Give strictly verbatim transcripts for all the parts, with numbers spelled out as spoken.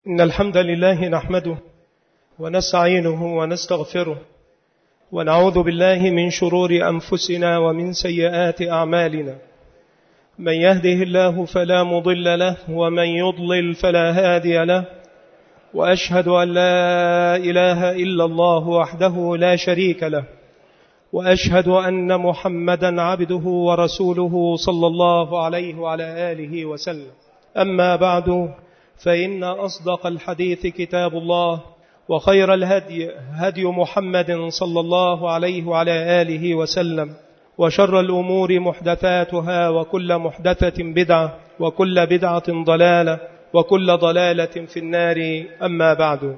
إن الحمد لله نحمده ونستعينه ونستغفره ونعوذ بالله من شرور أنفسنا ومن سيئات أعمالنا. من يهده الله فلا مضل له ومن يضلل فلا هادي له، وأشهد أن لا إله إلا الله وحده لا شريك له، وأشهد أن محمدا عبده ورسوله صلى الله عليه وعلى آله وسلم. أما بعد، فإن أصدق الحديث كتاب الله، وخير الهدي هدي محمد صلى الله عليه وعلى آله وسلم، وشر الأمور محدثاتها، وكل محدثة بدعة، وكل بدعة ضلالة، وكل ضلالة في النار. أما بعد،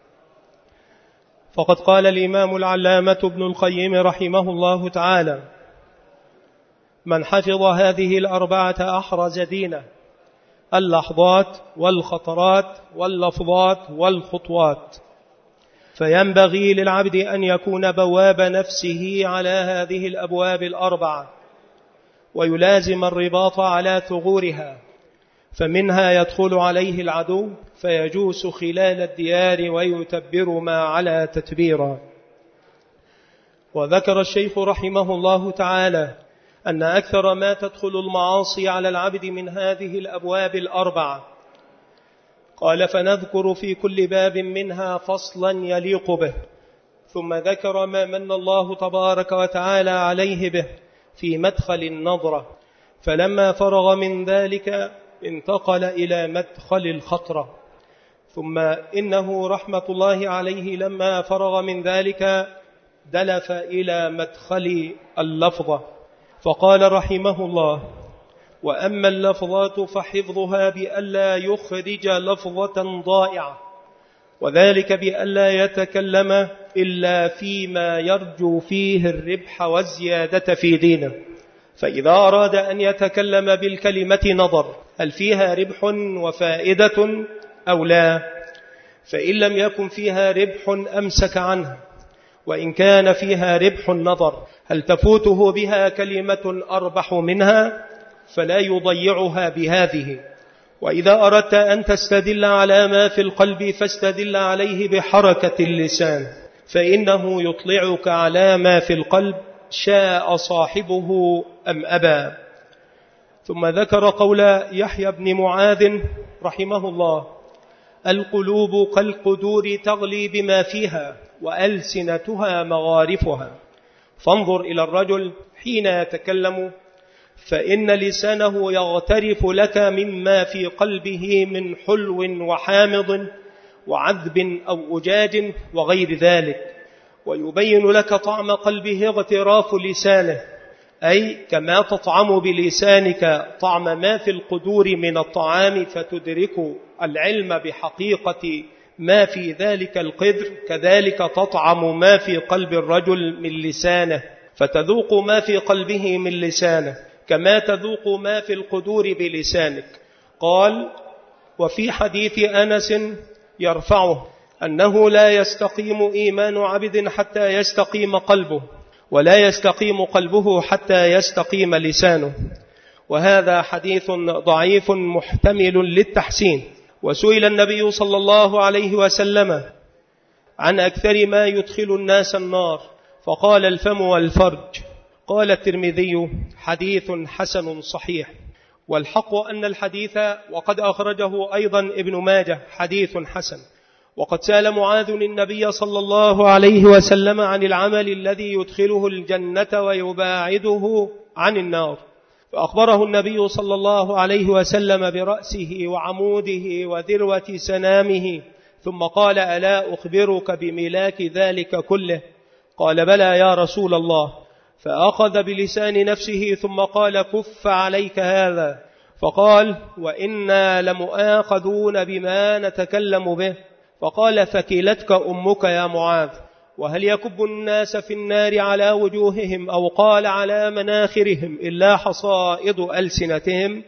فقد قال الإمام العلامة ابن القيم رحمه الله تعالى: من حفظ هذه الأربعة أحرز دينه: اللحظات والخطرات واللفظات والخطوات. فينبغي للعبد أن يكون بواب نفسه على هذه الأبواب الأربعة، ويلازم الرباط على ثغورها، فمنها يدخل عليه العدو فيجوس خلال الديار ويتبر ما على تتبيرا. وذكر الشيخ رحمه الله تعالى أن أكثر ما تدخل المعاصي على العبد من هذه الأبواب الأربعة. قال: فنذكر في كل باب منها فصلا يليق به، ثم ذكر ما من الله تبارك وتعالى عليه به في مدخل النظرة، فلما فرغ من ذلك انتقل إلى مدخل الخطرة، ثم إنه رحمة الله عليه لما فرغ من ذلك دلف إلى مدخل اللفظة، فقال رحمه الله: وأما اللفظات فحفظها بألا يخرج لفظة ضائعة، وذلك بألا يتكلم إلا فيما يرجو فيه الربح والزيادة في دينه. فإذا أراد أن يتكلم بالكلمة نظر هل فيها ربح وفائدة أو لا، فإن لم يكن فيها ربح أمسك عنها، وإن كان فيها ربح نظر هل تفوته بها كلمة أربح منها، فلا يضيعها بهذه. وإذا أردت أن تستدل على ما في القلب فاستدل عليه بحركة اللسان، فإنه يطلعك على ما في القلب شاء صاحبه أم أبى. ثم ذكر قول يحيى بن معاذ رحمه الله: القلوب كالقدور تغلي بما فيها، وألسنتها مغارفها. فانظر إلى الرجل حين يتكلم، فإن لسانه يغترف لك مما في قلبه من حلو وحامض وعذب أو أجاج وغير ذلك، ويبين لك طعم قلبه اغتراف لسانه، أي كما تطعم بلسانك طعم ما في القدور من الطعام فتدرك العلم بحقيقة ما في ذلك القدر، كذلك تطعم ما في قلب الرجل من لسانه، فتذوق ما في قلبه من لسانه كما تذوق ما في القدور بلسانك. قال: وفي حديث أنس يرفعه أنه لا يستقيم إيمان عبد حتى يستقيم قلبه، ولا يستقيم قلبه حتى يستقيم لسانه. وهذا حديث ضعيف محتمل للتحسين. وسئل النبي صلى الله عليه وسلم عن أكثر ما يدخل الناس النار، فقال: الفم والفرج. قال الترمذي: حديث حسن صحيح. والحق أن الحديث وقد أخرجه أيضا ابن ماجه حديث حسن. وقد سأل معاذ النبي صلى الله عليه وسلم عن العمل الذي يدخله الجنة ويباعده عن النار، فأخبره النبي صلى الله عليه وسلم برأسه وعموده وذروة سنامه، ثم قال: ألا أخبرك بملاك ذلك كله؟ قال: بلى يا رسول الله. فأخذ بلسان نفسه ثم قال: كف عليك هذا. فقال: وإنا لمؤاخذون بما نتكلم به. فقال: ثكلتك أمك يا معاذ. وهل يكب الناس في النار على وجوههم أو قال على مناخرهم إلا حصائد ألسنتهم؟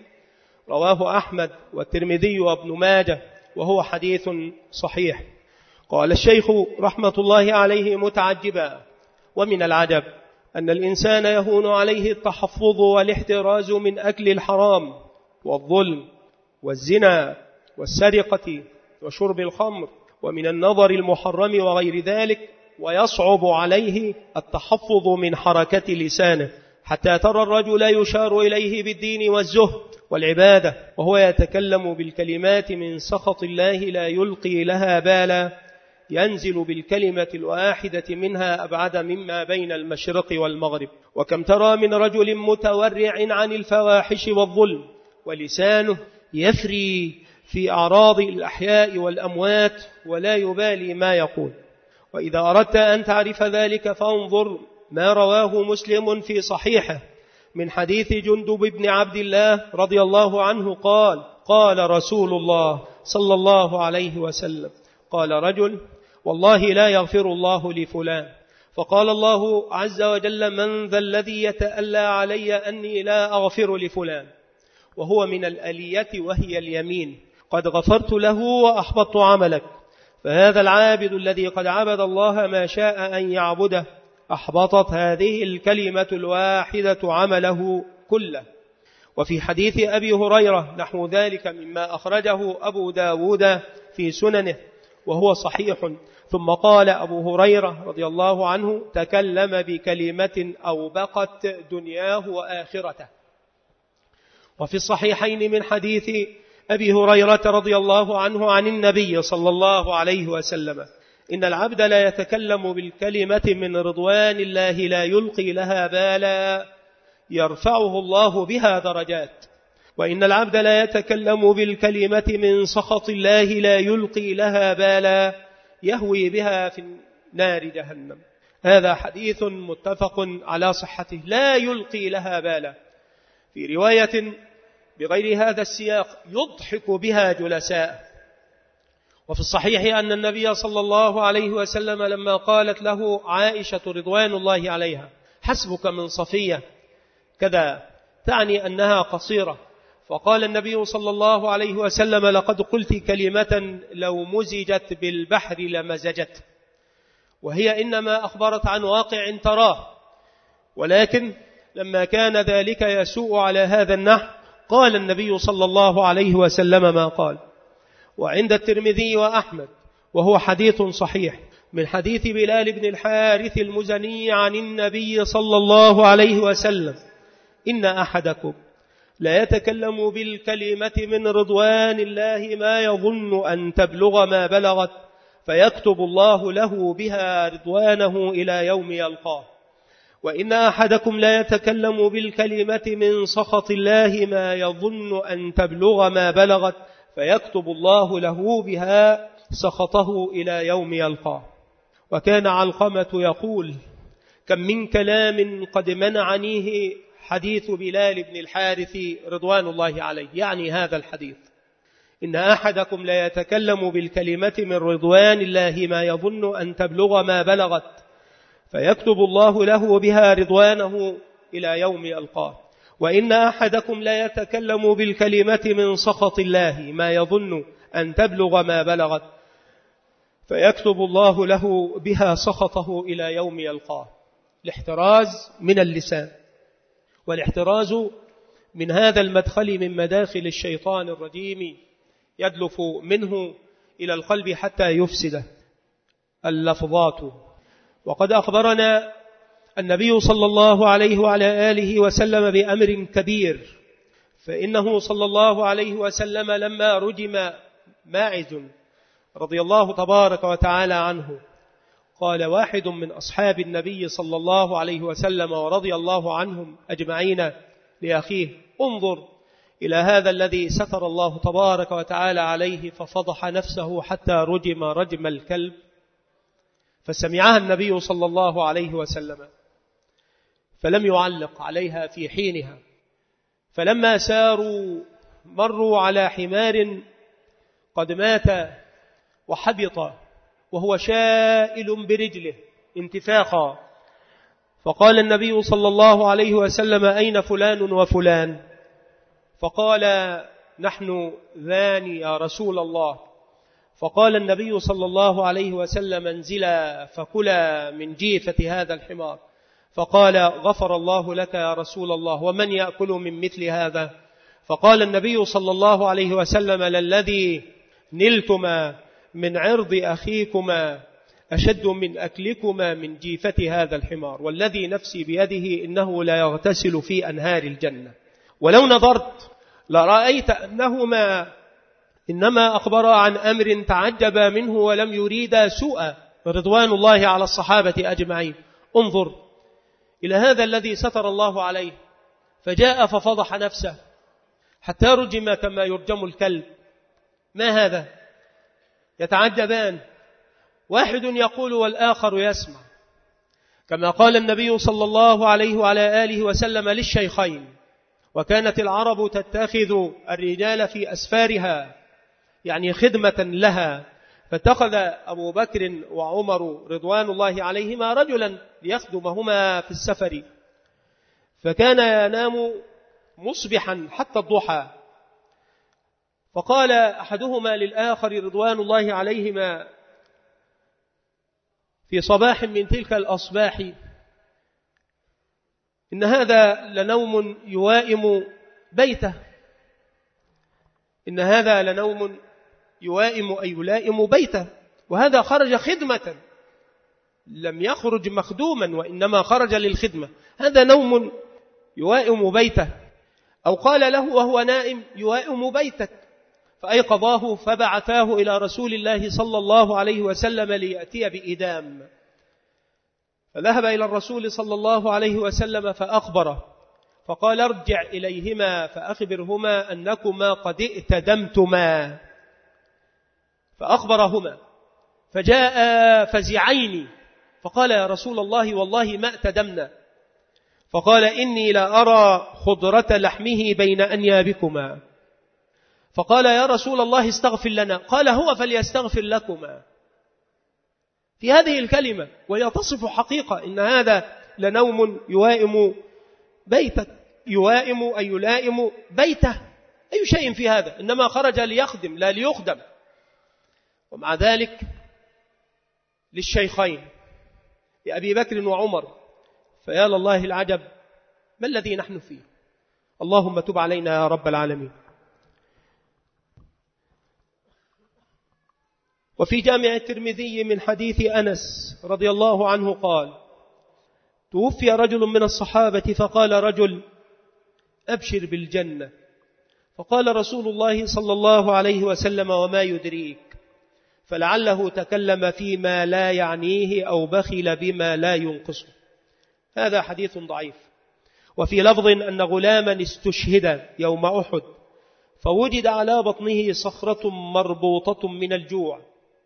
رواه أحمد والترمذي وابن ماجه، وهو حديث صحيح. قال الشيخ رحمة الله عليه متعجبا: ومن العجب أن الإنسان يهون عليه التحفظ والاحتراز من أكل الحرام والظلم والزنا والسرقة وشرب الخمر ومن النظر المحرم وغير ذلك، ويصعب عليه التحفظ من حركة لسانه، حتى ترى الرجل يشار إليه بالدين والزهد والعبادة وهو يتكلم بالكلمات من سخط الله لا يلقي لها بالا، ينزل بالكلمة الواحدة منها أبعد مما بين المشرق والمغرب. وكم ترى من رجل متورع عن الفواحش والظلم ولسانه يفري في أعراض الأحياء والأموات ولا يبالي ما يقول. وإذا أردت أن تعرف ذلك فانظر ما رواه مسلم في صحيحه من حديث جندب بن عبد الله رضي الله عنه قال: قال رسول الله صلى الله عليه وسلم: قال رجل: والله لا يغفر الله لفلان. فقال الله عز وجل: من ذا الذي يتألى علي أني لا أغفر لفلان؟ وهو من الألية وهي اليمين، قد غفرت له وأحبطت عملك. فهذا العابد الذي قد عبد الله ما شاء أن يعبده أحبطت هذه الكلمة الواحدة عمله كله. وفي حديث أبي هريرة نحو ذلك مما أخرجه أبو داود في سننه وهو صحيح. ثم قال أبو هريرة رضي الله عنه: تكلم بكلمة أوبقت دنياه وآخرته. وفي الصحيحين من حديث أبي هريرة رضي الله عنه عن النبي صلى الله عليه وسلم: إن العبد لا يتكلم بالكلمة من رضوان الله لا يلقي لها بالا يرفعه الله بها درجات، وإن العبد لا يتكلم بالكلمة من سخط الله لا يلقي لها بالا يهوي بها في نار جهنم. هذا حديث متفق على صحته، لا يلقي لها بالا. في رواية بغير هذا السياق: يضحك بها جلساء. وفي الصحيح أن النبي صلى الله عليه وسلم لما قالت له عائشة رضوان الله عليها: حسبك من صفية كذا، تعني أنها قصيرة، فقال النبي صلى الله عليه وسلم: لقد قلت كلمة لو مزجت بالبحر لمزجت. وهي إنما أخبرت عن واقع تراه، ولكن لما كان ذلك يسوء على هذا النحو قال النبي صلى الله عليه وسلم ما قال. وعند الترمذي وأحمد وهو حديث صحيح من حديث بلال بن الحارث المزني عن النبي صلى الله عليه وسلم: إن أحدكم لا يتكلم بالكلمة من رضوان الله ما يظن أن تبلغ ما بلغت فيكتب الله له بها رضوانه إلى يوم يلقاه. وإن أحدكم لا يتكلم بالكلمة من سخط الله ما يظن أن تبلغ ما بلغت فيكتب الله له بها سخطه إلى يوم يلقاه. وكان علقمة يقول: كم من كلام قد منعنيه حديث بلال بن الحارث رضوان الله عليه، يعني هذا الحديث: إن أحدكم لا يتكلم بالكلمة من رضوان الله ما يظن أن تبلغ ما بلغت فيكتب الله له بها رضوانه إلى يوم يلقاه. وإن أحدكم لا يتكلم بالكلمة من سخط الله ما يظن أن تبلغ ما بلغت فيكتب الله له بها سخطه إلى يوم يلقاه. الاحتراز من اللسان، والاحتراز من هذا المدخل من مداخل الشيطان الرجيم يدلف منه إلى القلب حتى يفسده. اللفظات. وقد أخبرنا النبي صلى الله عليه وعلى آله وسلم بأمر كبير، فإنه صلى الله عليه وسلم لما رجم ماعز رضي الله تبارك وتعالى عنه قال واحد من أصحاب النبي صلى الله عليه وسلم ورضي الله عنهم أجمعين لأخيه: انظر إلى هذا الذي ستر الله تبارك وتعالى عليه ففضح نفسه حتى رجم رجم الكلب. فسمعها النبي صلى الله عليه وسلم فلم يعلق عليها في حينها. فلما ساروا مروا على حمار قد مات وحبط وهو شائل برجله انتفاخا، فقال النبي صلى الله عليه وسلم: أين فلان وفلان؟ فقال: نحن ذان يا رسول الله. فقال النبي صلى الله عليه وسلم: انزلا فكلا من جيفة هذا الحمار. فقال: غفر الله لك يا رسول الله، ومن يأكل من مثل هذا؟ فقال النبي صلى الله عليه وسلم: للذي نلتما من عرض أخيكما أشد من أكلكما من جيفة هذا الحمار، والذي نفسي بيده إنه لا يغتسل في أنهار الجنة. ولو نظرت لرأيت أنهما إنما أخبرا عن أمر تعجب منه ولم يريدا سوءا، رضوان الله على الصحابة أجمعين. انظر إلى هذا الذي ستر الله عليه، فجاء ففضح نفسه حتى رجم كما يرجم الكلب. ما هذا؟ يتعجبان، واحد يقول والآخر يسمع، كما قال النبي صلى الله عليه وعلى آله وسلم للشيخين: وكانت العرب تتخذ الرجال في أسفارها، يعني خدمة لها، فاتخذ أبو بكر وعمر رضوان الله عليهما رجلا ليخدمهما في السفر، فكان ينام مصبحا حتى الضحى، فقال أحدهما للآخر رضوان الله عليهما في صباح من تلك الأصباح: إن هذا لنوم يوائم بيته، إن هذا لنوم يوائم أي يلائم بيته، وهذا خرج خدمة، لم يخرج مخدوما وإنما خرج للخدمة، هذا نوم يوائم بيته. أو قال له وهو نائم: يوائم بيتك، فأيقظاه فبعثاه إلى رسول الله صلى الله عليه وسلم ليأتي بإدام، فذهب إلى الرسول صلى الله عليه وسلم فأخبره، فقال: ارجع إليهما فأخبرهما أنكما قد ائتدمتما. فأخبرهما، فجاء فزعين، فقال: يا رسول الله والله ما ائتدمنا. فقال: إني لا أرى خضرة لحمه بين أنيابكما. فقال: يا رسول الله استغفر لنا. قال: هو فليستغفر لكما. في هذه الكلمة وهي تصف حقيقة إن هذا لنوم يوائم بيتك، يوائم أي يلائم بيته، أي شيء في هذا، إنما خرج ليخدم لا ليخدم. ومع ذلك للشيخين لأبي بكر وعمر، فيا لله العجب ما الذي نحن فيه. اللهم تب علينا يا رب العالمين. وفي جامع الترمذي من حديث أنس رضي الله عنه قال: توفي رجل من الصحابة فقال رجل: أبشر بالجنة. فقال رسول الله صلى الله عليه وسلم: وما يدريك؟ فلعله تكلم فيما لا يعنيه أو بخل بما لا ينقصه. هذا حديث ضعيف. وفي لفظ أن غلاما استشهد يوم أحد فوجد على بطنه صخرة مربوطة من الجوع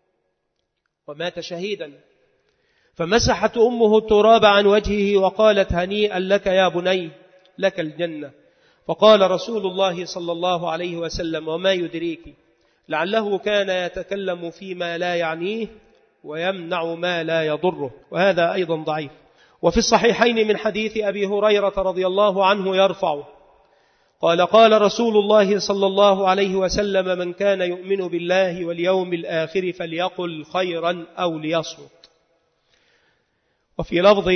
ومات شهيدا، فمسحت أمه التراب عن وجهه وقالت: هنيئا لك يا بني، لك الجنة. فقال رسول الله صلى الله عليه وسلم: وما يدريك؟ لعله كان يتكلم فيما لا يعنيه ويمنع ما لا يضره. وهذا أيضا ضعيف. وفي الصحيحين من حديث أبي هريرة رضي الله عنه يرفعه قال: قال رسول الله صلى الله عليه وسلم: من كان يؤمن بالله واليوم الآخر فليقل خيرا أو ليصمت. وفي لفظ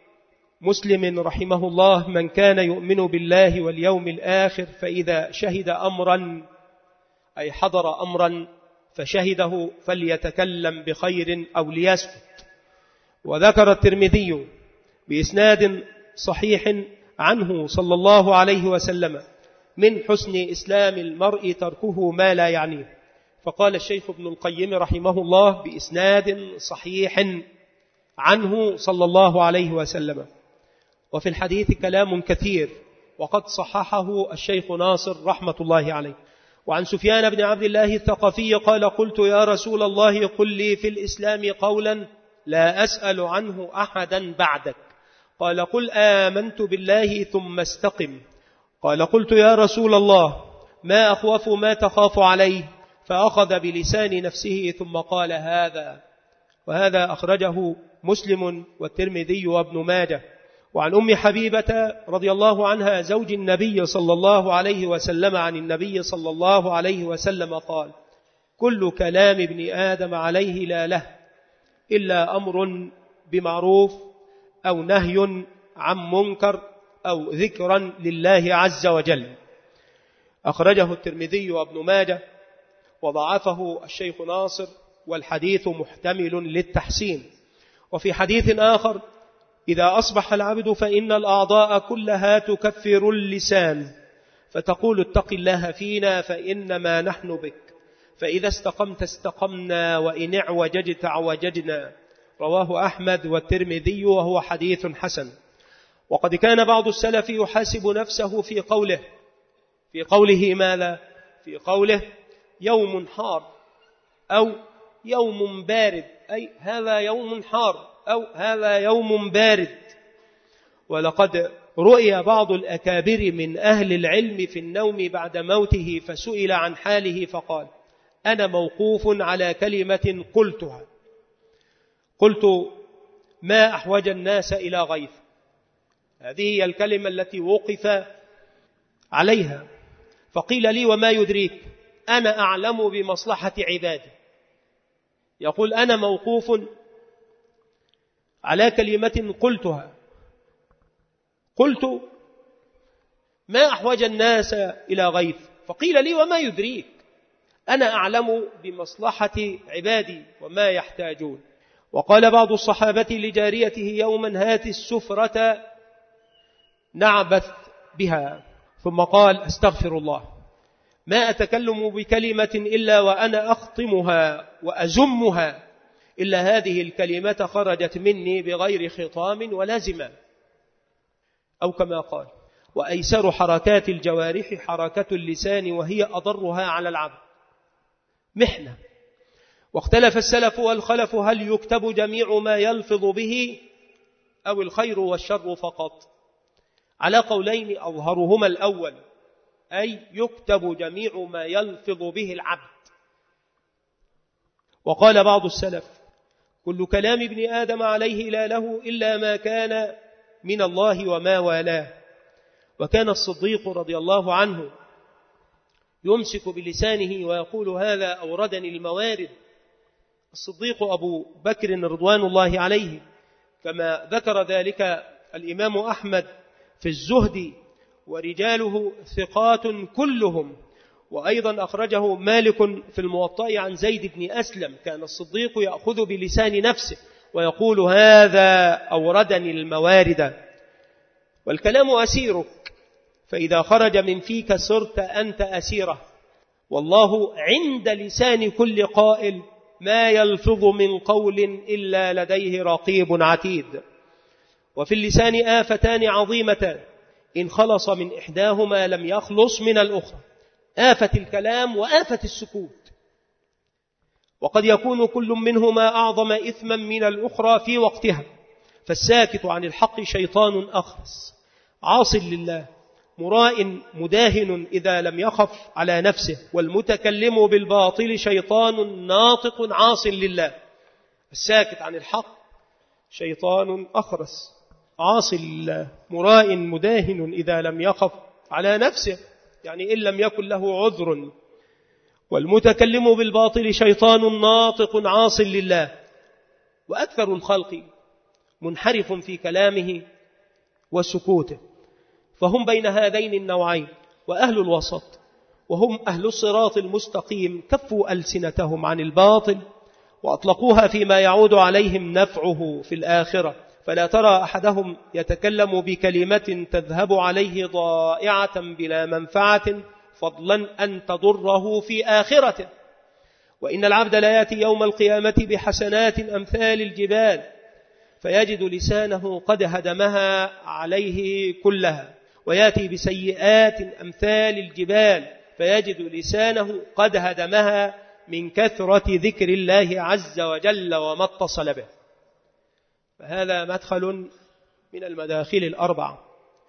مسلم رحمه الله: من كان يؤمن بالله واليوم الآخر فإذا شهد أمرا، أي حضر أمرا فشهده، فليتكلم بخير أو ليسكت. وذكر الترمذي بإسناد صحيح عنه صلى الله عليه وسلم: من حسن إسلام المرء تركه ما لا يعنيه. فقال الشيخ ابن القيم رحمه الله بإسناد صحيح عنه صلى الله عليه وسلم. وفي الحديث كلام كثير وقد صححه الشيخ ناصر رحمة الله عليه. وعن سفيان بن عبد الله الثقفي قال: قلت يا رسول الله قل لي في الإسلام قولا لا أسأل عنه أحدا بعدك. قال: قل آمنت بالله ثم استقم. قال: قلت يا رسول الله ما أخوف ما تخاف عليه؟ فأخذ بلسان نفسه ثم قال: هذا. وهذا أخرجه مسلم والترمذي وابن ماجه. وعن أم حبيبة رضي الله عنها زوج النبي صلى الله عليه وسلم عن النبي صلى الله عليه وسلم قال: كل كلام ابن آدم عليه لا له إلا أمر بمعروف أو نهي عن منكر أو ذكرا لله عز وجل. أخرجه الترمذي وابن ماجه. وضعفه الشيخ ناصر، والحديث محتمل للتحسين. وفي حديث آخر: إذا أصبح العبد فإن الأعضاء كلها تكفر اللسان، فتقول اتق الله فينا فإنما نحن بك، فإذا استقمت استقمنا وإن اعوججت اعوججنا. رواه أحمد والترمذي وهو حديث حسن. وقد كان بعض السلف يحاسب نفسه في قوله في قوله ماذا؟ في قوله يوم حار أو يوم بارد، أي هذا يوم حار أو هذا يوم بارد. ولقد رؤي بعض الأكابر من أهل العلم في النوم بعد موته، فسئل عن حاله فقال: أنا موقوف على كلمة قلتها، قلت ما أحوج الناس إلى غيث. هذه هي الكلمة التي وقف عليها. فقيل لي: وما يدريك؟ أنا أعلم بمصلحة عبادي. يقول: أنا موقوف على كلمة قلتها، قلت ما أحوج الناس إلى غيث. فقيل لي: وما يدريك؟ أنا أعلم بمصلحة عبادي وما يحتاجون. وقال بعض الصحابة لجاريته يوما: هات السفرة نعبث بها. ثم قال: استغفر الله، ما أتكلم بكلمة إلا وأنا أخطمها وأزمها، إلا هذه الكلمة خرجت مني بغير خطام ولازمة. أو كما قال: وأيسر حركات الجوارح حركة اللسان وهي أضرها على العبد. محنة. واختلف السلف والخلف هل يكتب جميع ما يلفظ به أو الخير والشر فقط، على قولين أظهرهما الأول، أي يكتب جميع ما يلفظ به العبد. وقال بعض السلف: كل كلام ابن آدم عليه لا له إلا ما كان من الله وما والاه. وكان الصديق رضي الله عنه يمسك بلسانه ويقول: هذا أوردني الموارد. الصديق أبو بكر رضوان الله عليه، كما ذكر ذلك الإمام أحمد في الزهد، ورجاله ثقات كلهم. وأيضا أخرجه مالك في الموطأ عن زيد بن أسلم: كان الصديق يأخذ بلسان نفسه ويقول: هذا أوردني الموارد. والكلام أسيرك، فإذا خرج من فيك صرت أنت أسيره. والله عند لسان كل قائل ما يلفظ من قول إلا لديه رقيب عتيد. وفي اللسان آفتان عظيمتان، إن خلص من إحداهما لم يخلص من الأخرى: آفة الكلام وآفة السكوت. وقد يكون كل منهما أعظم إثما من الأخرى في وقتها. فالساكت عن الحق شيطان أخرس عاص لله، مراء مداهن إذا لم يخف على نفسه، والمتكلم بالباطل شيطان ناطق عاص لله. الساكت عن الحق شيطان أخرس عاص لله، مراء مداهن إذا لم يخف على نفسه، يعني إن لم يكن له عذر. والمتكلم بالباطل شيطان ناطق عاص لله. وأكثر الخلق منحرف في كلامه وسكوته، فهم بين هذين النوعين. وأهل الوسط وهم أهل الصراط المستقيم كفوا ألسنتهم عن الباطل وأطلقوها فيما يعود عليهم نفعه في الآخرة. فلا ترى أحدهم يتكلم بكلمة تذهب عليه ضائعة بلا منفعة، فضلا أن تضره في آخرته. وإن العبد لا يأتي يوم القيامة بحسنات أمثال الجبال، فيجد لسانه قد هدمها عليه كلها، ويأتي بسيئات أمثال الجبال، فيجد لسانه قد هدمها من كثرة ذكر الله عز وجل وما اتصل به. فهذا مدخل من المداخل الأربعة.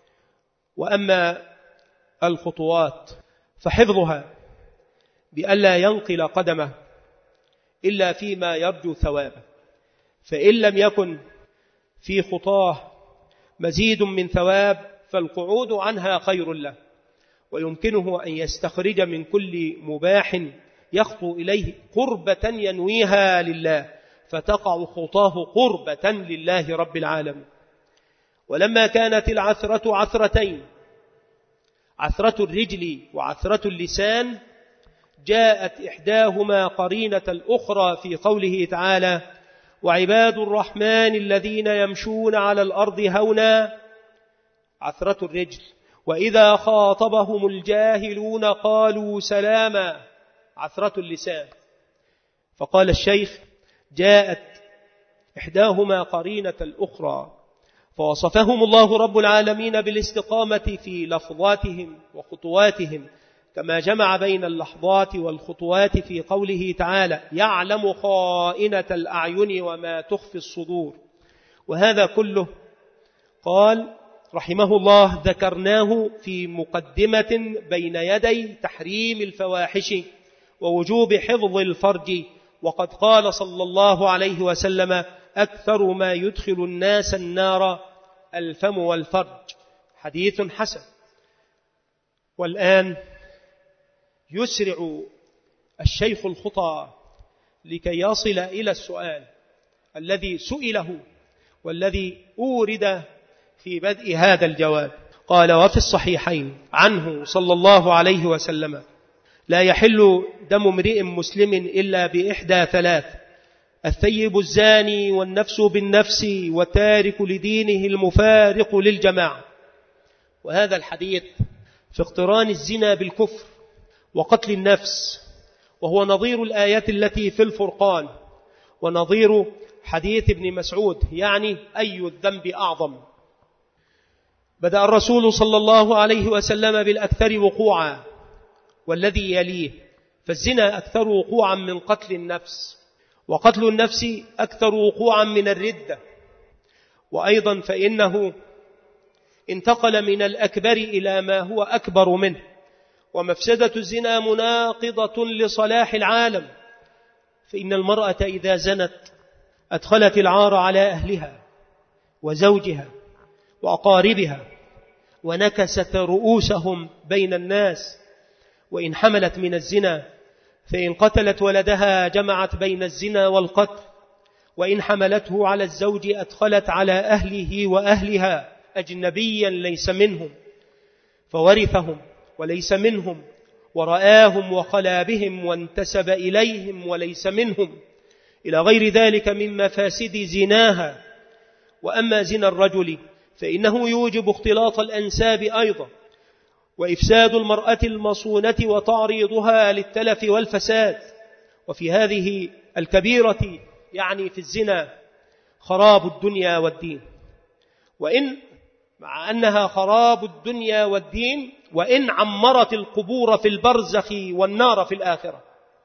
وأما الخطوات فحفظها بألا ينقل قدمه إلا فيما يرجو ثوابه، فإن لم يكن في خطاه مزيد من ثواب فالقعود عنها خير له، ويمكنه أن يستخرج من كل مباح يخطو إليه قربة ينويها لله، فتقع خطاه قربة لله رب العالمين. ولما كانت العثرة عثرتين، عثرة الرجل وعثرة اللسان، جاءت إحداهما قرينة الأخرى في قوله تعالى: وعباد الرحمن الذين يمشون على الأرض هونا عثرة الرجل وإذا خاطبهم الجاهلون قالوا سلاما عثرة اللسان. فقال الشيخ: جاءت إحداهما قرينة الأخرى، فوصفهم الله رب العالمين بالاستقامة في لفظاتهم وخطواتهم، كما جمع بين اللحظات والخطوات في قوله تعالى: يعلم خائنة الأعين وما تخفي الصدور. وهذا كله قال رحمه الله ذكرناه في مقدمة بين يدي تحريم الفواحش ووجوب حفظ الفرج. وقد قال صلى الله عليه وسلم: أكثر ما يدخل الناس النار الفم والفرج، حديث حسن. والآن يسرع الشيخ الخطى لكي يصل إلى السؤال الذي سئله والذي أورد في بدء هذا الجواب. قال: وفي الصحيحين عنه صلى الله عليه وسلم: لا يحل دم امرئ مسلم إلا بإحدى ثلاث: الثيب الزاني والنفس بالنفس وتارك لدينه المفارق للجماعة. وهذا الحديث في اقتران الزنا بالكفر وقتل النفس، وهو نظير الآيات التي في الفرقان ونظير حديث ابن مسعود، يعني أي الذنب أعظم. بدأ الرسول صلى الله عليه وسلم بالأكثر وقوعا والذي يليه، فالزنا أكثر وقوعا من قتل النفس، وقتل النفس أكثر وقوعا من الردة. وأيضا فإنه انتقل من الأكبر إلى ما هو أكبر منه. ومفسدة الزنا مناقضة لصلاح العالم، فإن المرأة إذا زنت أدخلت العار على أهلها وزوجها وأقاربها ونكست رؤوسهم بين الناس. وإن حملت من الزنا فإن قتلت ولدها جمعت بين الزنا والقتل، وإن حملته على الزوج أدخلت على أهله وأهلها أجنبيا ليس منهم فورثهم وليس منهم، ورآهم وخلا بهم وانتسب إليهم وليس منهم، إلى غير ذلك من مفاسد زناها. وأما زنا الرجل فإنه يوجب اختلاط الأنساب أيضا، وإفساد المرأة المصونة وتعريضها للتلف والفساد. وفي هذه الكبيرة يعني في الزنا خراب الدنيا والدين. وإن مع أنها خراب الدنيا والدين وإن عمرت القبور في البرزخ والنار في الآخرة،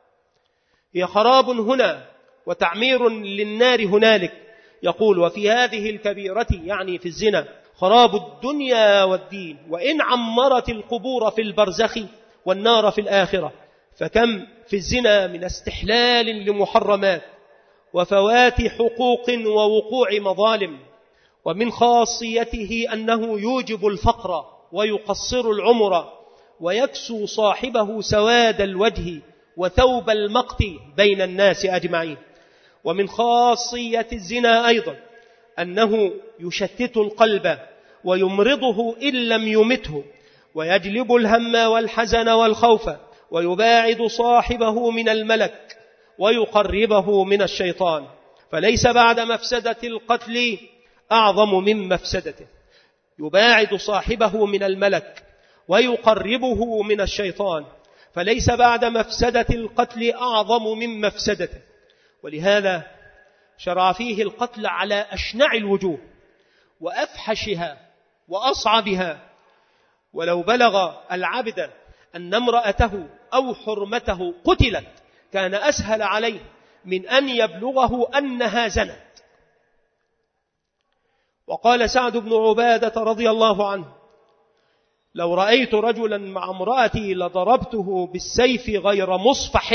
هي خراب هنا وتعمير للنار هنالك. يقول: وفي هذه الكبيرة يعني في الزنا خراب الدنيا والدين وإن عمرت القبور في البرزخ والنار في الآخرة. فكم في الزنا من استحلال لمحرمات وفوات حقوق ووقوع مظالم. ومن خاصيته أنه يوجب الفقر ويقصر العمر ويكسو صاحبه سواد الوجه وثوب المقت بين الناس أجمعين. ومن خاصية الزنا أيضا أنه يشتت القلب ويمرضه إن لم يمته، ويجلب الهم والحزن والخوف، ويباعد صاحبه من الملك ويقربه من الشيطان. فليس بعد مفسدة القتل أعظم من مفسدته، يباعد صاحبه من الملك ويقربه من الشيطان. فليس بعد مفسدة القتل أعظم من مفسدته. ولهذا شرع فيه القتل على أشنع الوجوه وأفحشها وأصعبها. ولو بلغ العبد أن امرأته أو حرمته قتلت كان أسهل عليه من أن يبلغه أنها زنت. وقال سعد بن عبادة رضي الله عنه: لو رأيت رجلا مع امرأتي لضربته بالسيف غير مصفح،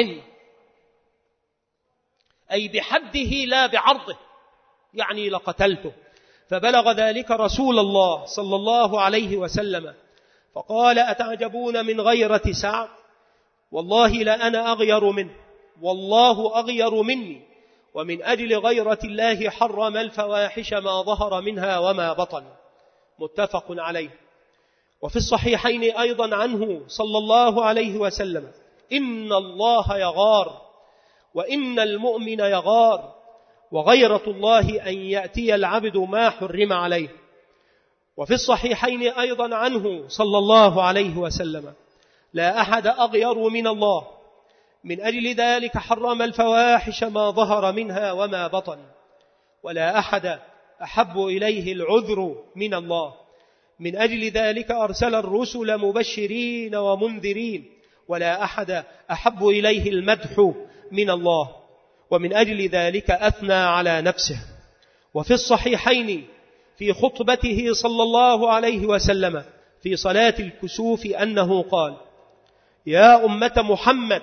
أي بحده لا بعرضه، يعني لقتلته. فبلغ ذلك رسول الله صلى الله عليه وسلم فقال: أتعجبون من غيرة سعد؟ والله لأنا أغير منه، والله أغير مني، ومن أجل غيرة الله حرم الفواحش ما ظهر منها وما بطن. متفق عليه. وفي الصحيحين أيضا عنه صلى الله عليه وسلم إن الله يغار وإن المؤمن يغار، وغيرة الله أن يأتي العبد ما حرم عليه. وفي الصحيحين أيضا عنه صلى الله عليه وسلم: لا أحد أغير من الله، من أجل ذلك حرم الفواحش ما ظهر منها وما بطن، ولا أحد أحب إليه العذر من الله، من أجل ذلك أرسل الرسل مبشرين ومنذرين، ولا أحد أحب إليه المدح من الله، ومن أجل ذلك أثنى على نفسه. وفي الصحيحين في خطبته صلى الله عليه وسلم في صلاة الكسوف أنه قال: يا أمة محمد،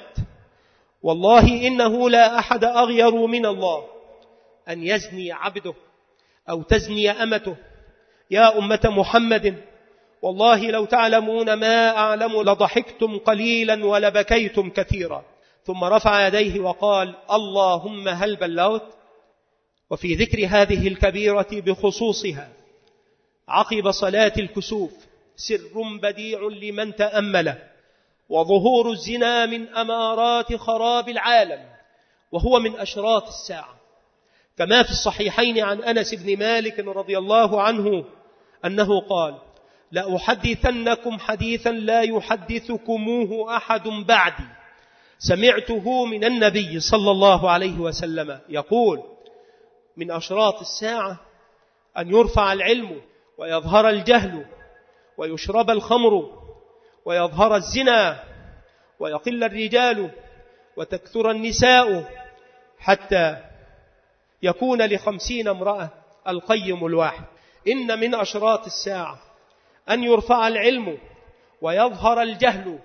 والله إنه لا أحد أغير من الله أن يزني عبده أو تزني أمته. يا أمة محمد، والله لو تعلمون ما أعلم لضحكتم قليلا ولبكيتم كثيرا. ثم رفع يديه وقال: اللهم هل بلغت؟ وفي ذكر هذه الكبيرة بخصوصها عقب صلاة الكسوف سر بديع لمن تأمله، وظهور الزنا من أمارات خراب العالم، وهو من أشراط الساعة، كما في الصحيحين عن أنس بن مالك رضي الله عنه أنه قال: لأحدثنكم حديثا لا يحدثكموه أحد بعدي، سمعته من النبي صلى الله عليه وسلم يقول: من أشراط الساعة أن يرفع العلم ويظهر الجهل ويشرب الخمر ويظهر الزنا ويقل الرجال وتكثر النساء، حتى يكون لخمسين امرأة القيم الواحد. إن من أشراط الساعة أن يرفع العلم ويظهر الجهل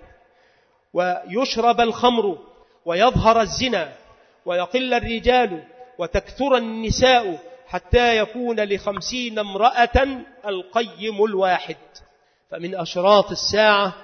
ويشرب الخمر ويظهر الزنا ويقل الرجال وتكثر النساء، حتى يكون لخمسين امرأة القيم الواحد. فمن أشراط الساعة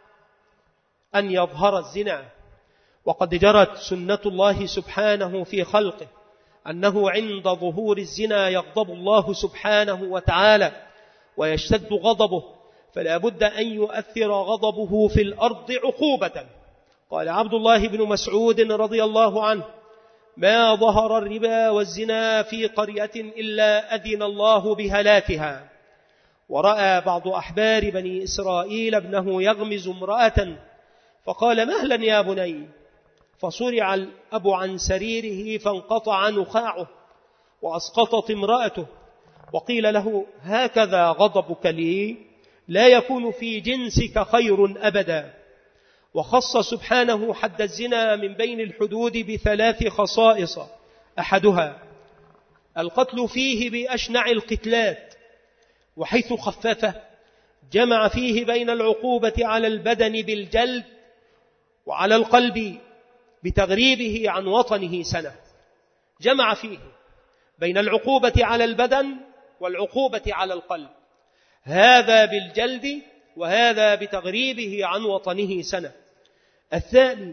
أن يظهر الزنا، وقد جرت سنة الله سبحانه في خلقه أنه عند ظهور الزنا يغضب الله سبحانه وتعالى ويشتد غضبه، فلا بد أن يؤثر غضبه في الأرض عقوبة. قال عبد الله بن مسعود رضي الله عنه: ما ظهر الربا والزنا في قرية إلا أذن الله بهلاكها. ورأى بعض أحبار بني إسرائيل ابنه يغمز امرأة فقال: مهلا يا بني، فصرع الأب عن سريره فانقطع نخاعه وأسقطت امرأته، وقيل له: هكذا غضبك لي؟ لا يكون في جنسك خير أبدا. وخص سبحانه حد الزنا من بين الحدود بثلاث خصائص: أحدها القتل فيه بأشنع القتلات، وحيث خففه جمع فيه بين العقوبة على البدن بالجلد وعلى القلب بتغريبه عن وطنه سنة. جمع فيه بين العقوبة على البدن والعقوبة على القلب، هذا بالجلد وهذا بتغريبه عن وطنه سنة. الثاني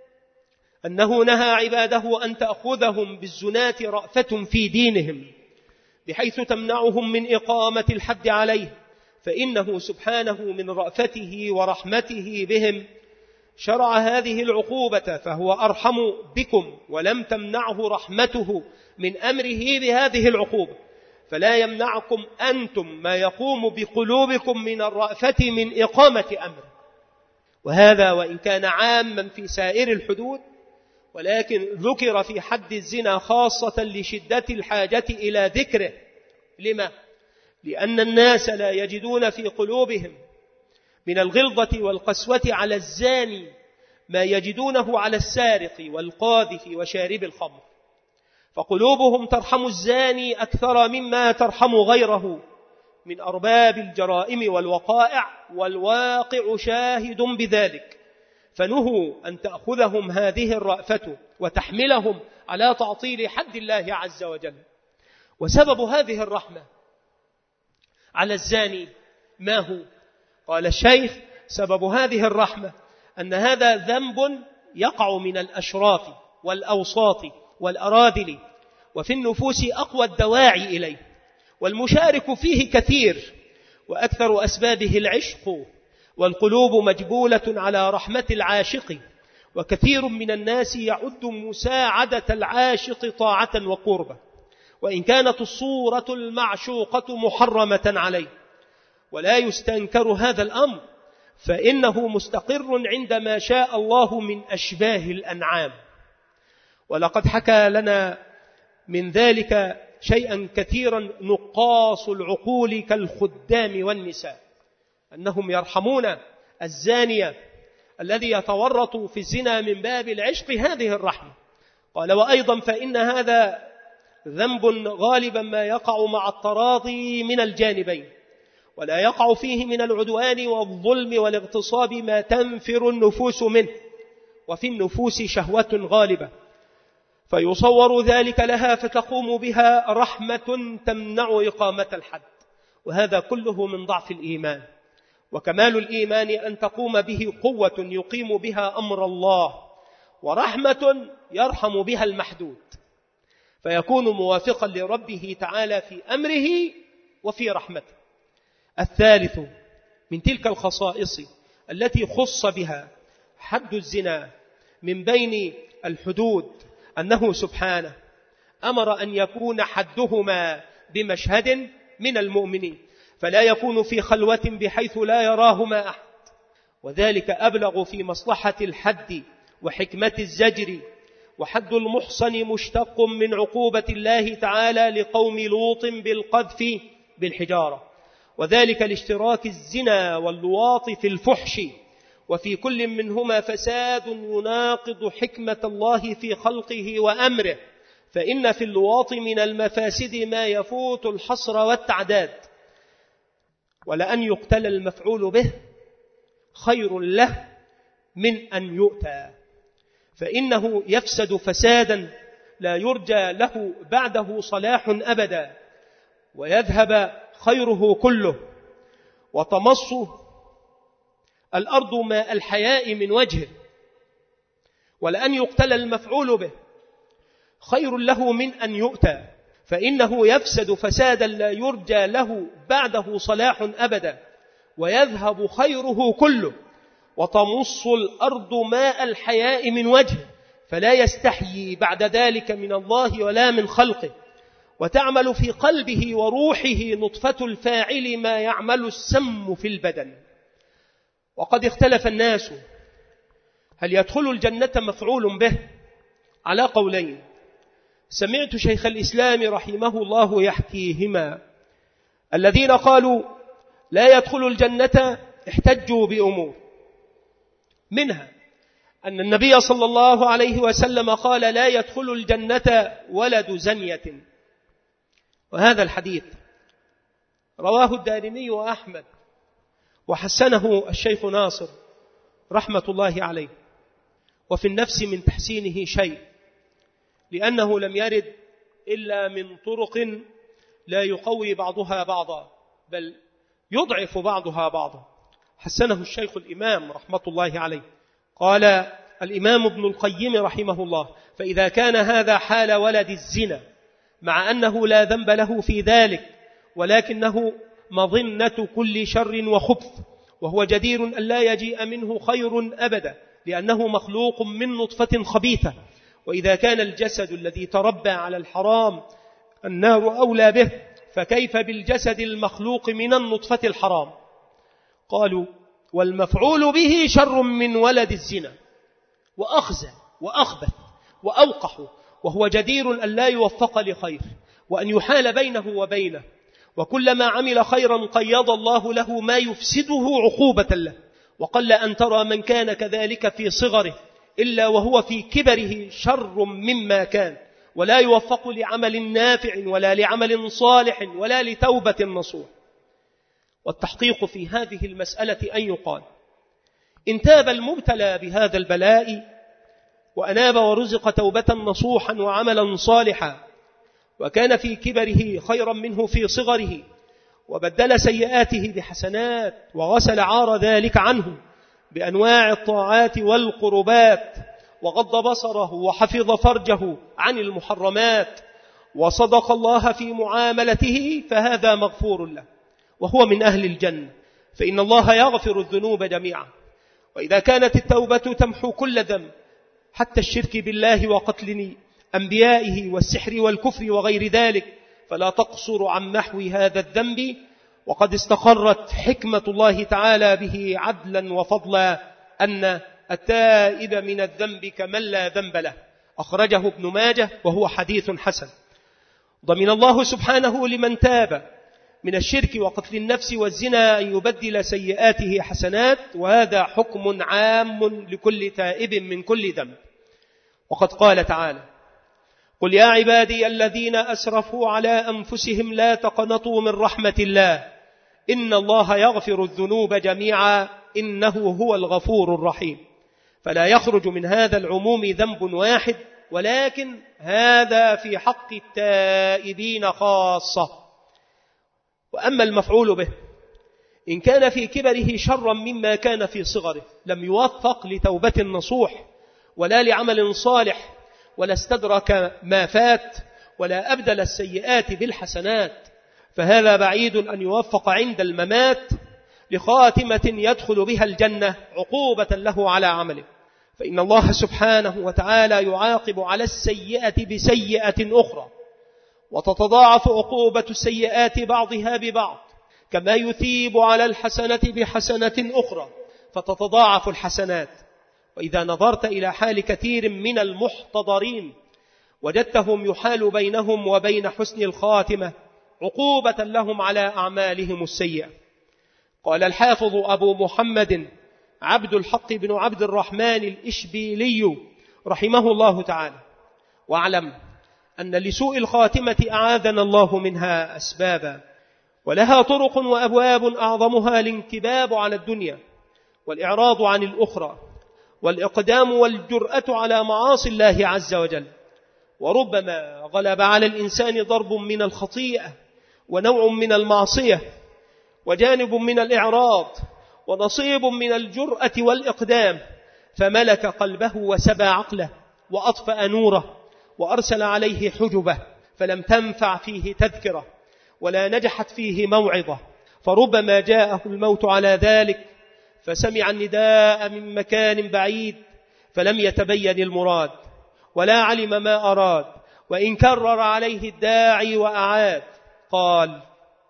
أنه نهى عباده أن تأخذهم بالزنات رأفة في دينهم، بحيث تمنعهم من إقامة الحد عليه، فإنه سبحانه من رأفته ورحمته بهم شرع هذه العقوبة، فهو أرحم بكم، ولم تمنعه رحمته من أمره بهذه العقوبة، فلا يمنعكم أنتم ما يقوم بقلوبكم من الرأفة من إقامة أمره. وهذا وإن كان عاما في سائر الحدود، ولكن ذكر في حد الزنا خاصة لشدة الحاجة إلى ذكره. لما؟ لأن الناس لا يجدون في قلوبهم من الغلظة والقسوة على الزاني ما يجدونه على السارق والقاذف وشارب الخمر، فقلوبهم ترحم الزاني أكثر مما ترحم غيره من أرباب الجرائم والوقائع، والواقع شاهد بذلك، فنهوا أن تأخذهم هذه الرأفة وتحملهم على تعطيل حد الله عز وجل. وسبب هذه الرحمة على الزاني ما هو؟ قال الشيخ: سبب هذه الرحمة أن هذا ذنب يقع من الأشراف والأوساط والأراذل، وفي النفوس أقوى الدواعي إليه، والمشارك فيه كثير، وأكثر أسبابه العشق، والقلوب مجبولة على رحمة العاشق، وكثير من الناس يعد مساعدة العاشق طاعة وقربة، وإن كانت الصورة المعشوقة محرمة عليه. ولا يستنكر هذا الأمر، فإنه مستقر عندما شاء الله من أشباه الأنعام. ولقد حكى لنا من ذلك شيئا كثيرا نقاص العقول كالخدام والنساء، أنهم يرحمون الزانية الذي يتورط في الزنا من باب العشق هذه الرحمة. قال: وأيضا فإن هذا ذنب غالبا ما يقع مع التراضي من الجانبين، ولا يقع فيه من العدوان والظلم والاغتصاب ما تنفر النفوس منه، وفي النفوس شهوة غالبة فيصور ذلك لها فتقوم بها رحمة تمنع إقامة الحد. وهذا كله من ضعف الإيمان. وكمال الإيمان أن تقوم به قوة يقيم بها أمر الله، ورحمة يرحم بها المحدود، فيكون موافقا لربه تعالى في أمره وفي رحمته. الثالث من تلك الخصائص التي خص بها حد الزنا من بين الحدود أنه سبحانه أمر أن يكون حدهما بمشهد من المؤمنين، فلا يكون في خلوة بحيث لا يراهما أحد، وذلك أبلغ في مصلحة الحد وحكمة الزجر. وحد المحصن مشتق من عقوبة الله تعالى لقوم لوط بالقذف بالحجارة، وذلك لاشتراك الزنا واللواط في الفحش، وفي كل منهما فساد يناقض حكمة الله في خلقه وأمره، فإن في اللواط من المفاسد ما يفوت الحصر والتعداد. ولأن يقتل المفعول به خير له من أن يؤتى، فإنه يفسد فسادا لا يرجى له بعده صلاح أبدا، ويذهب خيره كله، وتمص الأرض ماء الحياء من وجهه. ولأن يقتل المفعول به خير له من أن يؤتى، فإنه يفسد فسادا لا يرجى له بعده صلاح أبدا، ويذهب خيره كله، وتمص الأرض ماء الحياء من وجهه، فلا يستحيي بعد ذلك من الله ولا من خلقه، وتعمل في قلبه وروحه نطفة الفاعل ما يعمل السم في البدن. وقد اختلف الناس هل يدخل الجنة مفعول به على قولين. سمعت شيخ الإسلام رحمه الله يحكيهما. الذين قالوا لا يدخل الجنة احتجوا بأمور، منها أن النبي صلى الله عليه وسلم قال لا يدخل الجنة ولد زنية، وهذا الحديث رواه الدارمي وأحمد، وحسنه الشيخ ناصر رحمة الله عليه. وفي النفس من تحسينه شيء، لأنه لم يرد إلا من طرق لا يقوي بعضها بعضا، بل يضعف بعضها بعضا. حسنه الشيخ الإمام رحمة الله عليه. قال الإمام ابن القيم رحمه الله: فإذا كان هذا حال ولد الزنا، مع أنه لا ذنب له في ذلك، ولكنه مظنة كل شر وخبث، وهو جدير أن لا يجيء منه خير أبدا، لأنه مخلوق من نطفة خبيثة. وإذا كان الجسد الذي تربى على الحرام النار أولى به، فكيف بالجسد المخلوق من النطفة الحرام؟ قالوا: والمفعول به شر من ولد الزنا، وأخزى وأخبث وأوقح، وهو جدير أن لا يوفق لخير، وأن يحال بينه وبينه، وكلما عمل خيرا قيض الله له ما يفسده عقوبة له. وقل أن ترى من كان كذلك في صغره إلا وهو في كبره شر مما كان، ولا يوفق لعمل نافع ولا لعمل صالح ولا لتوبة نصوح. والتحقيق في هذه المسألة أن يقال: إن تاب المبتلى بهذا البلاء وأناب ورزق توبة نصوحا وعملا صالحا، وكان في كبره خيرا منه في صغره، وبدل سيئاته بحسنات، وغسل عار ذلك عنه بأنواع الطاعات والقربات، وغض بصره وحفظ فرجه عن المحرمات، وصدق الله في معاملته، فهذا مغفور له، وهو من أهل الجنة، فإن الله يغفر الذنوب جميعا. وإذا كانت التوبة تمحو كل ذنب، حتى الشرك بالله وقتل أنبيائه والسحر والكفر وغير ذلك، فلا تقصر عن محو هذا الذنب، وقد استقرت حكمة الله تعالى به عدلا وفضلا أن التائب من الذنب كمن لا ذنب له. أخرجه ابن ماجه وهو حديث حسن. ضمن الله سبحانه لمن تاب من الشرك وقتل النفس والزنا أن يبدل سيئاته حسنات، وهذا حكم عام لكل تائب من كل ذنب. وقد قال تعالى: قل يا عبادي الذين أسرفوا على أنفسهم لا تقنطوا من رحمة الله إن الله يغفر الذنوب جميعا إنه هو الغفور الرحيم. فلا يخرج من هذا العموم ذنب واحد، ولكن هذا في حق التائبين خاصة. وأما المفعول به إن كان في كبره شرا مما كان في صغره، لم يوفق لتوبة نصوح ولا لعمل صالح، ولا استدرك ما فات، ولا أبدل السيئات بالحسنات، فهذا بعيد أن يوفق عند الممات لخاتمة يدخل بها الجنة عقوبة له على عمله. فإن الله سبحانه وتعالى يعاقب على السيئة بسيئة أخرى، وتتضاعف عقوبة السيئات بعضها ببعض، كما يثيب على الحسنة بحسنة أخرى فتتضاعف الحسنات. وإذا نظرت إلى حال كثير من المحتضرين وجدتهم يحال بينهم وبين حسن الخاتمة عقوبة لهم على أعمالهم السيئة. قال الحافظ أبو محمد عبد الحق بن عبد الرحمن الإشبيلي رحمه الله تعالى: واعلم أن لسوء الخاتمة أعاذنا الله منها أسبابا، ولها طرق وأبواب أعظمها الانكباب على الدنيا والإعراض عن الأخرى والإقدام والجرأة على معاصي الله عز وجل. وربما غلب على الإنسان ضرب من الخطيئة ونوع من المعصية وجانب من الإعراض ونصيب من الجرأة والإقدام، فملك قلبه وسبى عقله وأطفأ نوره وأرسل عليه حجبه، فلم تنفع فيه تذكرة ولا نجحت فيه موعظة. فربما جاءه الموت على ذلك فسمع النداء من مكان بعيد فلم يتبين المراد ولا علم ما أراد، وإن كرر عليه الداعي وأعاد. قال: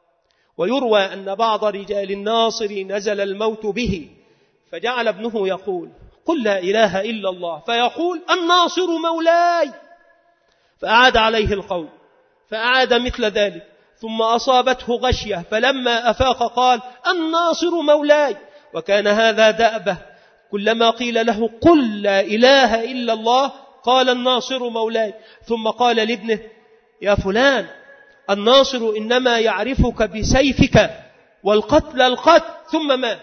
ويروى أن بعض رجال الناصر نزل الموت به فجعل ابنه يقول: قل لا إله إلا الله، فيقول: الناصر مولاي، فأعاد عليه القول فأعاد مثل ذلك، ثم أصابته غشية فلما أفاق قال: الناصر مولاي. وكان هذا دأبه، كلما قيل له قل لا إله إلا الله قال: الناصر مولاي. ثم قال لابنه: يا فلان، الناصر إنما يعرفك بسيفك والقتل القتل، ثم مات.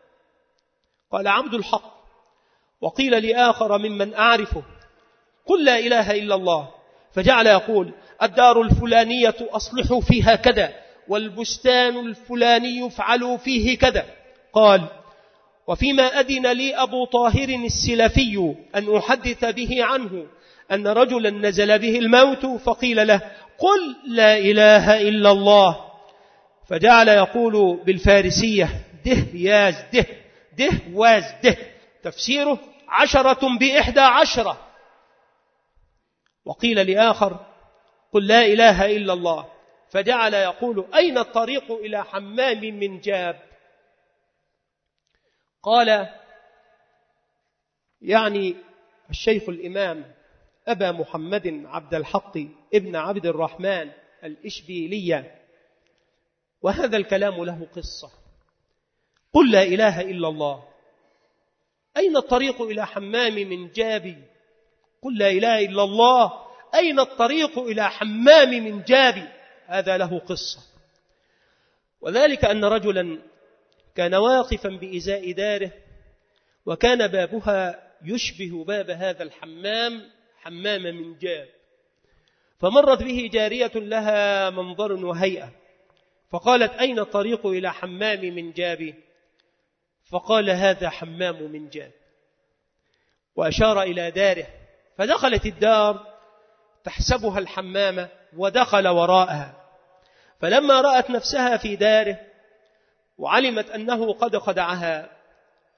قال عبد الحق: وقيل لآخر ممن أعرفه: قل لا إله إلا الله، فجعل يقول: الدار الفلانية أصلحوا فيها كذا، والبستان الفلاني يفعلوا فيه كذا. قال: وفيما أذن لي أبو طاهر السلفي أن أحدث به عنه أن رجلا نزل به الموت فقيل له: قل لا إله إلا الله، فجعل يقول بالفارسية: ده ياز ده ده واز ده، تفسيره: عشرة بإحدى عشرة. وقيل لآخر: قل لا إله إلا الله، فجعل يقول: أين الطريق إلى حمام من جاب؟ قال يعني الشيخ الإمام أبا محمد عبد الحق ابن عبد الرحمن الإشبيلية، وهذا الكلام له قصة. قل لا إله إلا الله، أين الطريق إلى حمام من جابي؟ قل لا إله إلا الله، أين الطريق إلى حمام من جابي؟ هذا له قصة. وذلك أن رجلا كان واقفا بإزاء داره، وكان بابها يشبه باب هذا الحمام حمام من جاب، فمرت به جارية لها منظر وهيئة، فقالت: أين الطريق إلى حمام من جابي؟ فقال: هذا حمام من جاب، وأشار إلى داره، فدخلت الدار تحسبها الحمامة ودخل وراءها، فلما رأت نفسها في داره وعلمت أنه قد خدعها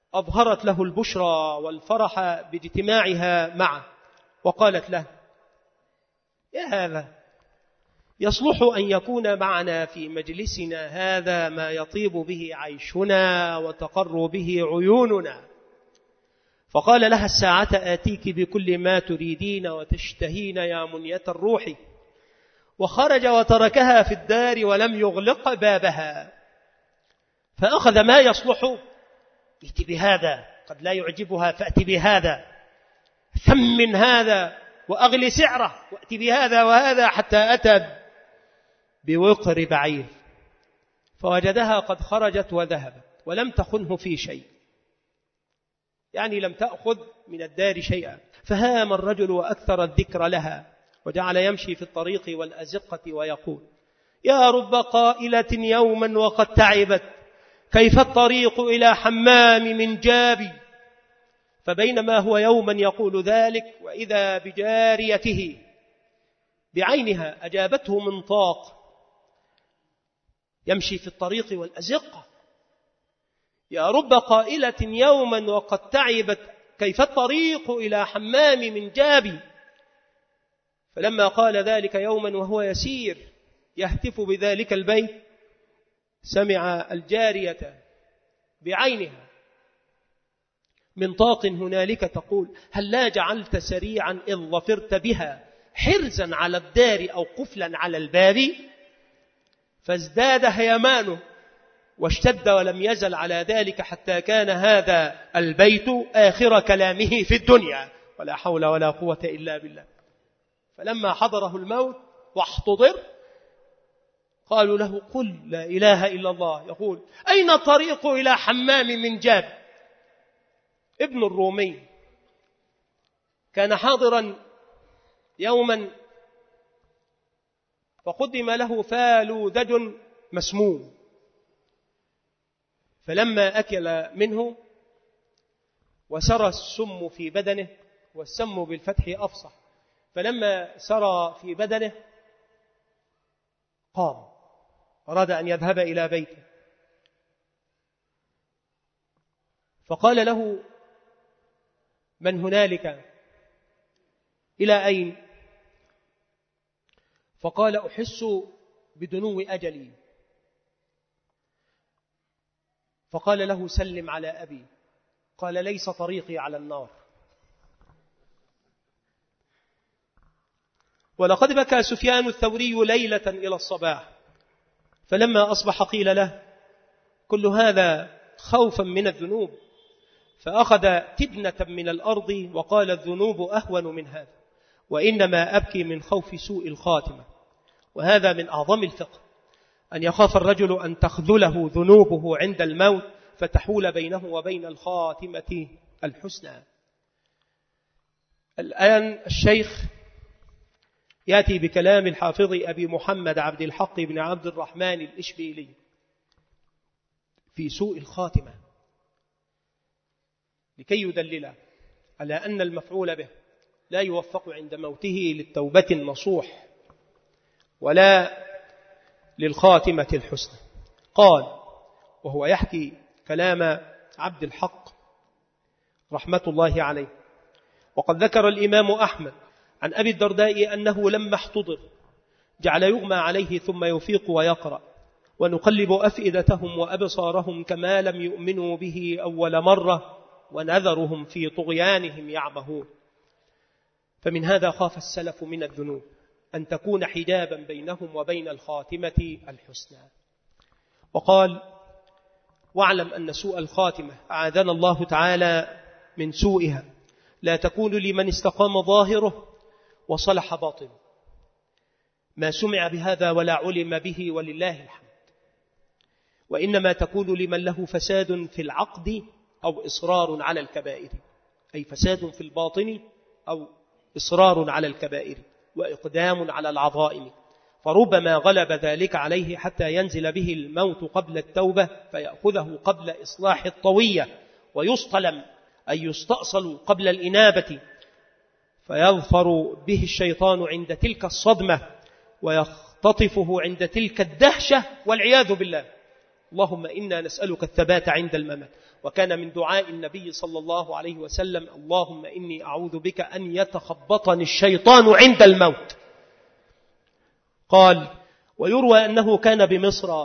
أظهرت له البشرى والفرح باجتماعها معه، وقالت له: يا هذا، يصلح أن يكون معنا في مجلسنا هذا ما يطيب به عيشنا وتقر به عيوننا. فقال لها: الساعة آتيك بكل ما تريدين وتشتهين يا منية الروح. وخرج وتركها في الدار ولم يغلق بابها. فأخذ ما يصلح: ائت بهذا، قد لا يعجبها فأت بهذا، ثمن هذا وأغلي سعره، وأت بهذا وهذا، حتى أتى بوقر بعير، فوجدها قد خرجت وذهبت ولم تخنه في شيء، يعني لم تأخذ من الدار شيئا. فهام الرجل وأكثر الذكر لها، وجعل يمشي في الطريق والأزقة ويقول: يا رب قائلة يوما وقد تعبت، كيف الطريق إلى حمام من جابي. فبينما هو يوما يقول ذلك، وإذا بجاريته بعينها أجابته منطاق يمشي في الطريق والأزقة: يا رب قائلة يوما وقد تعبت، كيف الطريق إلى حمام من جابي. فلما قال ذلك يوما وهو يسير يهتف بذلك البيت، سمع الجارية بعينها منطاق هنالك تقول: هل لا جعلت سريعا إذ ظفرت بها حرزا على الدار أو قفلا على الباب. فازداد هيمانه واشتد، ولم يزل على ذلك حتى كان هذا البيت آخر كلامه في الدنيا، ولا حول ولا قوة إلا بالله. فلما حضره الموت واحتضر قالوا له: قل لا إله إلا الله. يقول: أين الطريق إلى حمام من جاب. ابن الرومي كان حاضرا يوما، فقدم له فالوذج مسموم، فلما أكل منه وسرى السم في بدنه، والسم بالفتح أفصح، فلما سرى في بدنه قام، أراد أن يذهب إلى بيته، فقال له: من هنالك؟ إلى أين؟ فقال: أحس بدنو أجلي. فقال له: سلم على أبي. قال: ليس طريقي على النار. ولقد بكى سفيان الثوري ليلة إلى الصباح، فلما أصبح قيل له: كل هذا خوفا من الذنوب. فأخذ تبنة من الأرض وقال: الذنوب أهون من هذا، وإنما أبكي من خوف سوء الخاتمة. وهذا من أعظم الفقه، أن يخاف الرجل أن تخذله ذنوبه عند الموت فتحول بينه وبين الخاتمة الحسنى. الآن الشيخ يأتي بكلام الحافظ أبي محمد عبد الحق بن عبد الرحمن الإشبيلي في سوء الخاتمة، لكي يدلل على أن المفعول به لا يوفق عند موته للتوبة النصوح ولا للخاتمة الحسنى. قال، وهو يحكي كلام عبد الحق رحمة الله عليه: وقد ذكر الإمام أحمد عن أبي الدرداء أنه لما احتضر جعل يغمى عليه ثم يفيق ويقرأ: ونقلب أفئدتهم وأبصارهم كما لم يؤمنوا به أول مرة ونذرهم في طغيانهم يعمهون. فمن هذا خاف السلف من الذنوب أن تكون حجابا بينهم وبين الخاتمة الحسنى. وقال: واعلم أن سوء الخاتمة أعاذنا الله تعالى من سوءها لا تكون لمن استقام ظاهره وصلح باطنه، ما سمع بهذا ولا علم به ولله الحمد، وإنما تكون لمن له فساد في العقد أو إصرار على الكبائر، أي فساد في الباطن أو إصرار على الكبائر وإقدام على العظائم، فربما غلب ذلك عليه حتى ينزل به الموت قبل التوبة فيأخذه قبل إصلاح الطوية، ويصطلم أي يستأصل قبل الإنابة، فيظفر به الشيطان عند تلك الصدمة ويختطفه عند تلك الدهشة والعياذ بالله. اللهم إنا نسألك الثبات عند الممات. وكان من دعاء النبي صلى الله عليه وسلم: اللهم إني أعوذ بك أن يتخبطني الشيطان عند الموت. قال: ويروى أنه كان بمصر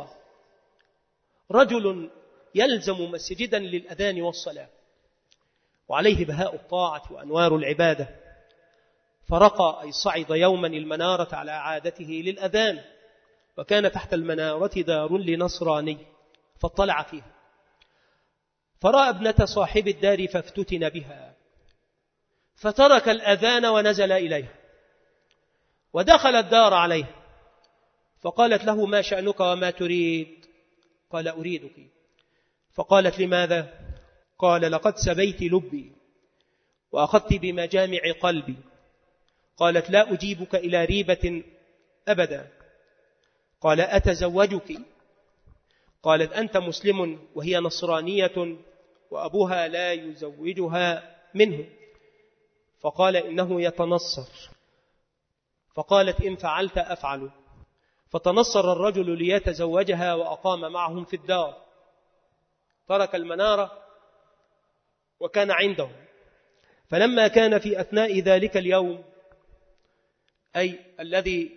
رجل يلزم مسجدا للأذان والصلاة وعليه بهاء الطاعة وأنوار العبادة، فرقى أي صعد يوما المنارة على عادته للأذان، وكان تحت المنارة دار لنصراني، فاطلع فيها فرأى ابنة صاحب الدار فافتتن بها، فترك الأذان ونزل إليها ودخل الدار عليه، فقالت له: ما شأنك وما تريد؟ قال: أريدك. فقالت: لماذا؟ قال: لقد سبيت لبي وأخذت بمجامع قلبي. قالت: لا أجيبك إلى ريبة أبدا. قال: أتزوجك؟ قالت: أنت مسلم وهي نصرانية وأبوها لا يزوجها منه. فقال: إنه يتنصر. فقالت: إن فعلت أفعل. فتنصر الرجل ليتزوجها وأقام معهم في الدار، ترك المنارة وكان عندهم. فلما كان في أثناء ذلك اليوم، أي الذي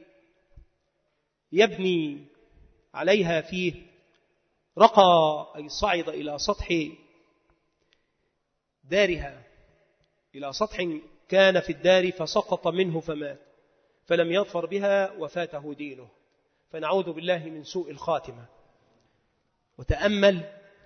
يبني عليها فيه، رقى أي صعد إلى سطح دارها، إلى سطح كان في الدار، فسقط منه فمات، فلم يظفر بها وفاته دينه. فنعوذ بالله من سوء الخاتمة. وتأمل: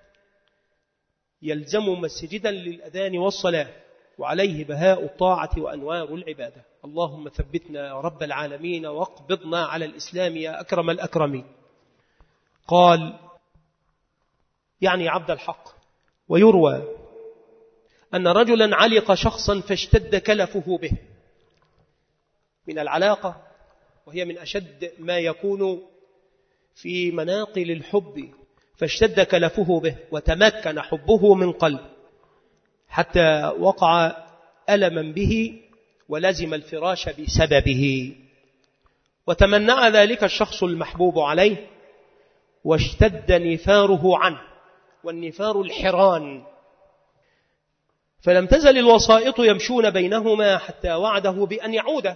يلزم مسجدا للأذان والصلاة وعليه بهاء الطاعة وأنوار العبادة. اللهم ثبتنا يا رب العالمين واقبضنا على الإسلام يا أكرم الأكرمين. قال: يعني عبد الحق. ويروى أن رجلا علق شخصا فاشتد كلفه به، من العلاقة، وهي من أشد ما يكون في مناقل الحب، فاشتد كلفه به وتمكن حبه من قلبه حتى وقع ألما به ولزم الفراش بسببه، وتمنع ذلك الشخص المحبوب عليه واشتد نفاره عنه، والنفار الحران، فلم تزل الوسائط يمشون بينهما حتى وعده بأن يعود،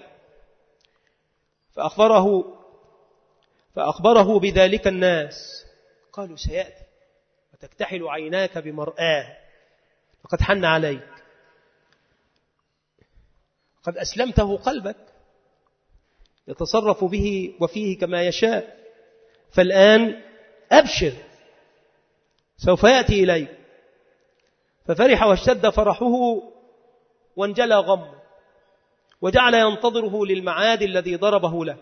فأخبره فأخبره بذلك الناس، قالوا: سيأتي وتكتحل عيناك بمرآه، فقد حن عليك، قد أسلمته قلبك، يتصرف به وفيه كما يشاء، فالآن أبشر سوف يأتي إليك. ففرح واشتد فرحه وانجلى غمه، وجعل ينتظره للمعاد الذي ضربه له.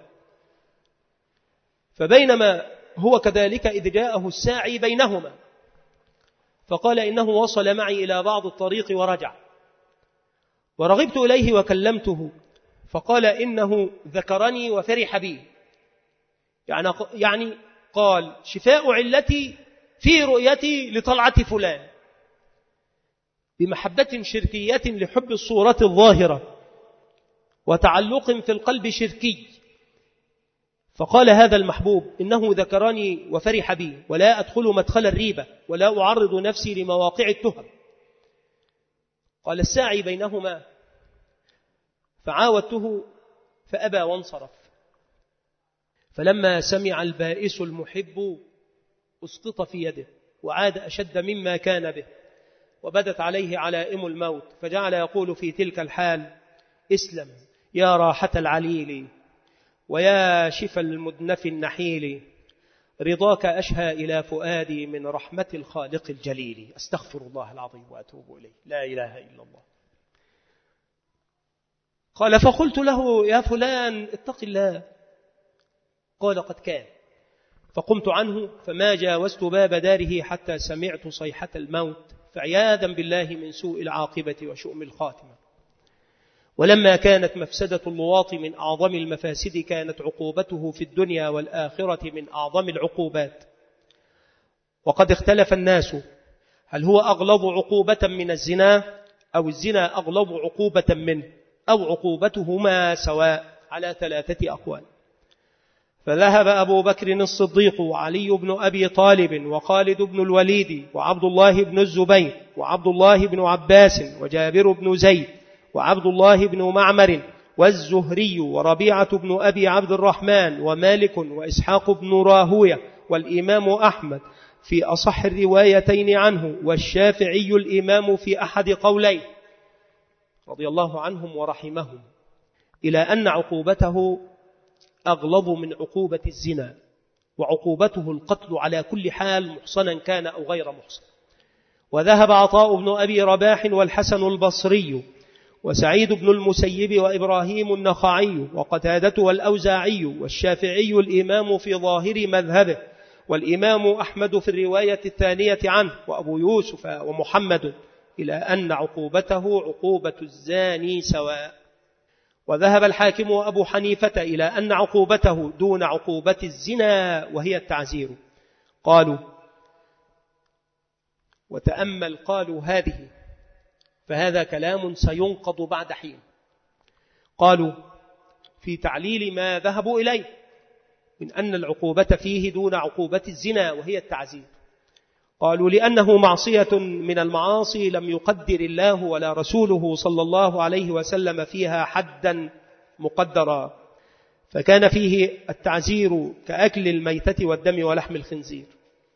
فبينما هو كذلك إذ جاءه الساعي بينهما، فقال: إنه وصل معي إلى بعض الطريق ورجع، ورغبت إليه وكلمته، فقال: إنه ذكرني وفرح بي، يعني قال: شفاء علتي في رؤيتي لطلعة فلان، بمحبة شركية لحب الصورة الظاهرة وتعلق في القلب شركي. فقال هذا المحبوب: إنه ذكرني وفرح بي، ولا أدخل مدخل الريبة ولا أعرض نفسي لمواقع التهم. قال الساعي بينهما: فعاودته فأبى وانصرف. فلما سمع البائس المحب أسقط في يده، وعاد أشد مما كان به، وبدت عليه علائم الموت، فجعل يقول في تلك الحال: اسلم يا راحة العليل، ويا شفى المدنف النحيل، رضاك أشهى إلى فؤادي من رحمة الخالق الجليل. أستغفر الله العظيم وأتوب إليه، لا إله إلا الله. قال: فقلت له: يا فلان اتق الله. قال: قد كان. فقمت عنه فما جاوزت باب داره حتى سمعت صيحة الموت، فعياذا بالله من سوء العاقبة وشؤم الخاتمة. ولما كانت مفسدة اللواط من أعظم المفاسد، كانت عقوبته في الدنيا والآخرة من أعظم العقوبات. وقد اختلف الناس هل هو أغلظ عقوبة من الزنا، أو الزنا أغلظ عقوبة منه، أو عقوبتهما سواء، على ثلاثة أقوال. فذهب أبو بكر الصديق وعلي بن أبي طالب وخالد بن الوليد وعبد الله بن الزبير وعبد الله بن عباس وجابر بن زيد وعبد الله بن معمر والزهري وربيعة بن أبي عبد الرحمن ومالك وإسحاق بن راهوية والإمام أحمد في أصح الروايتين عنه، والشافعي الإمام في أحد قوليه رضي الله عنهم ورحمهم، إلى أن عقوبته أغلظ من عقوبة الزنا، وعقوبته القتل على كل حال محصنا كان أو غير محصن. وذهب عطاء بن أبي رباح والحسن البصري وسعيد بن المسيب وإبراهيم النخعي وقتادة والأوزاعي والشافعي الإمام في ظاهر مذهبه، والإمام أحمد في الرواية الثانية عنه، وأبو يوسف ومحمد، إلى أن عقوبته عقوبة الزاني سواء. وذهب الحاكم وأبو حنيفة إلى أن عقوبته دون عقوبة الزنا وهي التعزير. قالوا وتأمل قالوا هذه، فهذا كلام سينقض بعد حين. قالوا في تعليل ما ذهبوا إليه من أن العقوبة فيه دون عقوبة الزنا وهي التعزير. قالوا لأنه معصية من المعاصي لم يقدر الله ولا رسوله صلى الله عليه وسلم فيها حدا مقدرا، فكان فيه التعزير كأكل الميتة والدم ولحم الخنزير.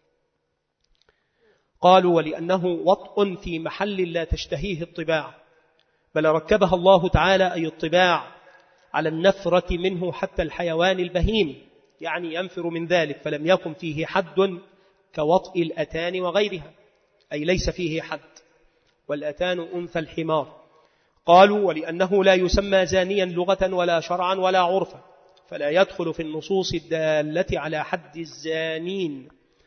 قالوا ولأنه وطء في محل لا تشتهيه الطباع، بل ركبها الله تعالى أي الطباع على النفرة منه حتى الحيوان البهيم، يعني ينفر من ذلك، فلم يكن فيه حد كوطء الأتان وغيرها، أي ليس فيه حد، والأتان أنثى الحمار. قالوا ولأنه لا يسمى زانيا لغة ولا شرعا ولا عرفا، فلا يدخل في النصوص الدالة على حد الزانين.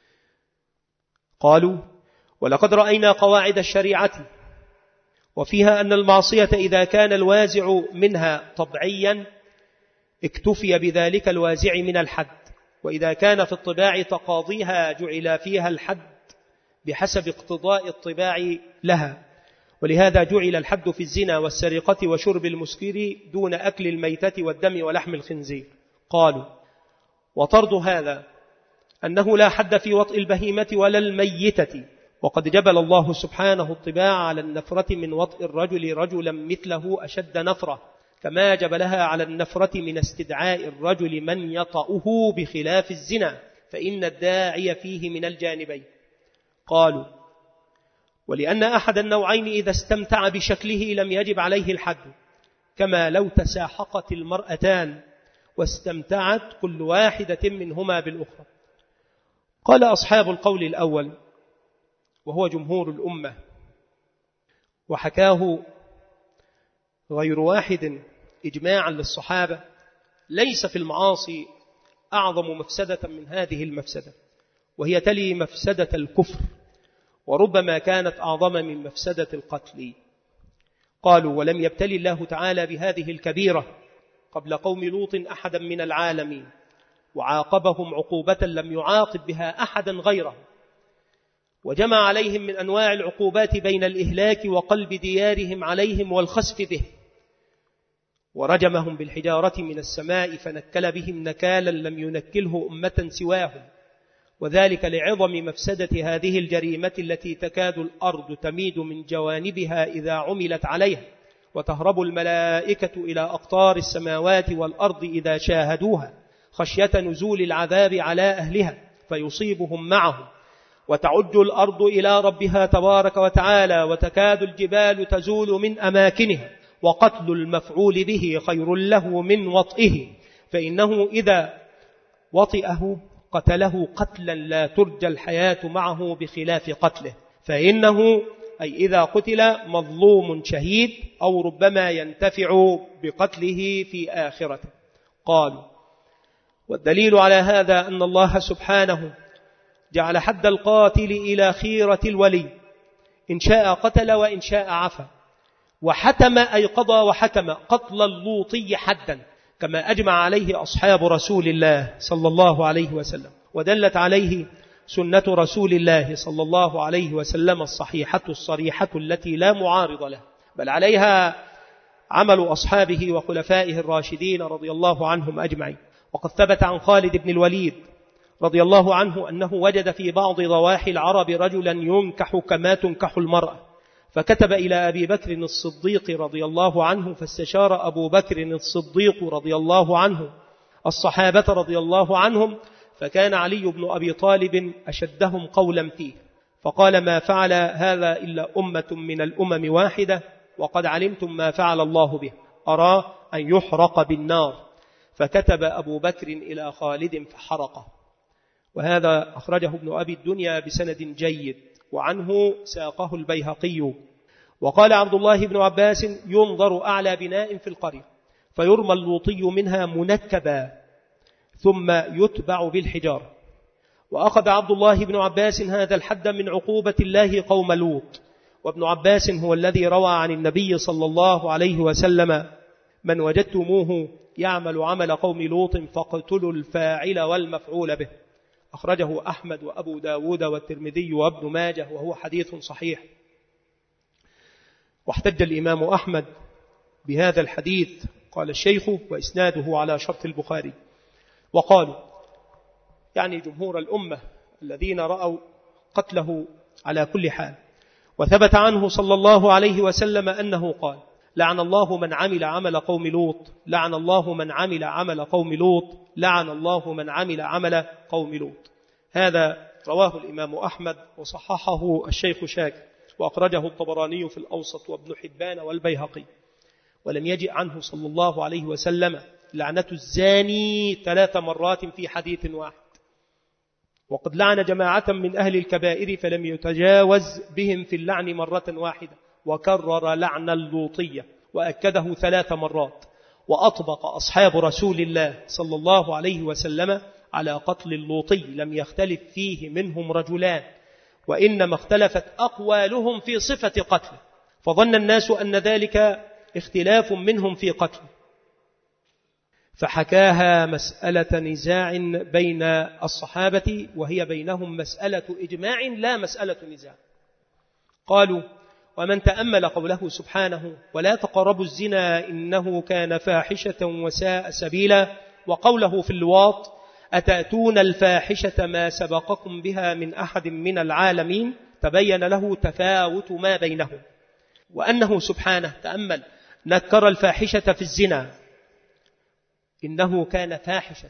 قالوا ولقد رأينا قواعد الشريعة وفيها أن المعصية إذا كان الوازع منها طبعيا اكتفي بذلك الوازع من الحد، وإذا كان في الطباع تقاضيها جعل فيها الحد بحسب اقتضاء الطباع لها، ولهذا جعل الحد في الزنا والسرقة وشرب المسكر دون أكل الميتة والدم ولحم الخنزير. قالوا وطرد هذا أنه لا حد في وطء البهيمة ولا الميتة، وقد جبل الله سبحانه الطباع على النفرة من وطء الرجل رجلا مثله أشد نفرة، كما جبلها على النفرة من استدعاء الرجل من يطأه بخلاف الزنا، فإن الداعي فيه من الجانبين. قالوا ولأن أحد النوعين إذا استمتع بشكله لم يجب عليه الحد، كما لو تساحقت المرأتان واستمتعت كل واحدة منهما بالأخرى. قال أصحاب القول الأول وهو جمهور الأمة، وحكاه غير واحد إجماعا للصحابة، ليس في المعاصي أعظم مفسدة من هذه المفسدة، وهي تلي مفسدة الكفر، وربما كانت أعظم من مفسدة القتل. قالوا ولم يبتلي الله تعالى بهذه الكبيرة قبل قوم لوط أحدا من العالمين، وعاقبهم عقوبة لم يعاقب بها أحدا غيره، وجمع عليهم من أنواع العقوبات بين الإهلاك وقلب ديارهم عليهم والخسف به، ورجمهم بالحجارة من السماء فنكل بهم نكالا لم ينكله أمة سواهم، وذلك لعظم مفسدة هذه الجريمة التي تكاد الأرض تميد من جوانبها إذا عملت عليها، وتهرب الملائكة إلى أقطار السماوات والأرض إذا شاهدوها خشية نزول العذاب على أهلها فيصيبهم معهم، وتعج الأرض إلى ربها تبارك وتعالى، وتكاد الجبال تزول من أماكنها، وقتل المفعول به خير له من وطئه، فإنه إذا وطئه قتله قتلا لا ترجى الحياة معه بخلاف قتله، فإنه أي إذا قتل مظلوم شهيد أو ربما ينتفع بقتله في آخرته. قالوا والدليل على هذا أن الله سبحانه جعل حد القاتل إلى خيرة الولي، إن شاء قتل وإن شاء عفا، وحتم أي قضى وحتم قتل اللوطي حدا، كما أجمع عليه أصحاب رسول الله صلى الله عليه وسلم، ودلت عليه سنة رسول الله صلى الله عليه وسلم الصحيحة الصريحة التي لا معارض له، بل عليها عمل أصحابه وخلفائه الراشدين رضي الله عنهم أجمعين. وقد ثبت عن خالد بن الوليد رضي الله عنه أنه وجد في بعض ضواحي العرب رجلا ينكح كما تنكح المرأة، فكتب إلى أبي بكر الصديق رضي الله عنه، فاستشار أبو بكر الصديق رضي الله عنه الصحابة رضي الله عنهم، فكان علي بن أبي طالب أشدهم قولا فيه، فقال: ما فعل هذا إلا أمة من الأمم واحدة، وقد علمتم ما فعل الله به، أرى أن يحرق بالنار. فكتب أبو بكر إلى خالد فحرقه. وهذا أخرجه ابن أبي الدنيا بسند جيد، وعنه ساقه البيهقي. وقال عبد الله بن عباس: ينظر أعلى بناء في القرية فيرمى اللوطي منها منكبا ثم يتبع بالحجارة. وأخذ عبد الله بن عباس هذا الحد من عقوبة الله قوم لوط. وابن عباس هو الذي روى عن النبي صلى الله عليه وسلم: من وجدتموه يعمل عمل قوم لوط فاقتلوا الفاعل والمفعول به. أخرجه أحمد وأبو داود والترمذي وابن ماجه، وهو حديث صحيح. واحتج الإمام أحمد بهذا الحديث، قال الشيخ: وإسناده على شرط البخاري. وقالوا، يعني جمهور الأمة الذين رأوا قتله على كل حال. وثبت عنه صلى الله عليه وسلم أنه قال: لعن الله من عمل عمل قوم لوط، لعن الله من عمل عمل قوم لوط، لعن الله من عمل عمل قوم لوط. هذا رواه الإمام أحمد وصححه الشيخ شاكر، وأخرجه الطبراني في الأوسط وابن حبان والبيهقي. ولم يجئ عنه صلى الله عليه وسلم لعنة الزاني ثلاث مرات في حديث واحد. وقد لعن جماعة من أهل الكبائر فلم يتجاوز بهم في اللعن مرة واحدة، وكرر لعن اللوطية وأكده ثلاث مرات. وأطبق أصحاب رسول الله صلى الله عليه وسلم على قتل اللوطي، لم يختلف فيه منهم رجلان، وإنما اختلفت أقوالهم في صفة قتله، فظن الناس أن ذلك اختلاف منهم في قتله، فحكاها مسألة نزاع بين الصحابة، وهي بينهم مسألة إجماع لا مسألة نزاع. قالوا: ومن تأمل قوله سبحانه: ولا تقربوا الزنا إنه كان فاحشة وساء سبيلا، وقوله في اللواط: أتأتون الفاحشة ما سبقكم بها من أحد من العالمين، تبين له تفاوت ما بينهم، وأنه سبحانه تأمل نكر الفاحشة في الزنا إنه كان فاحشة،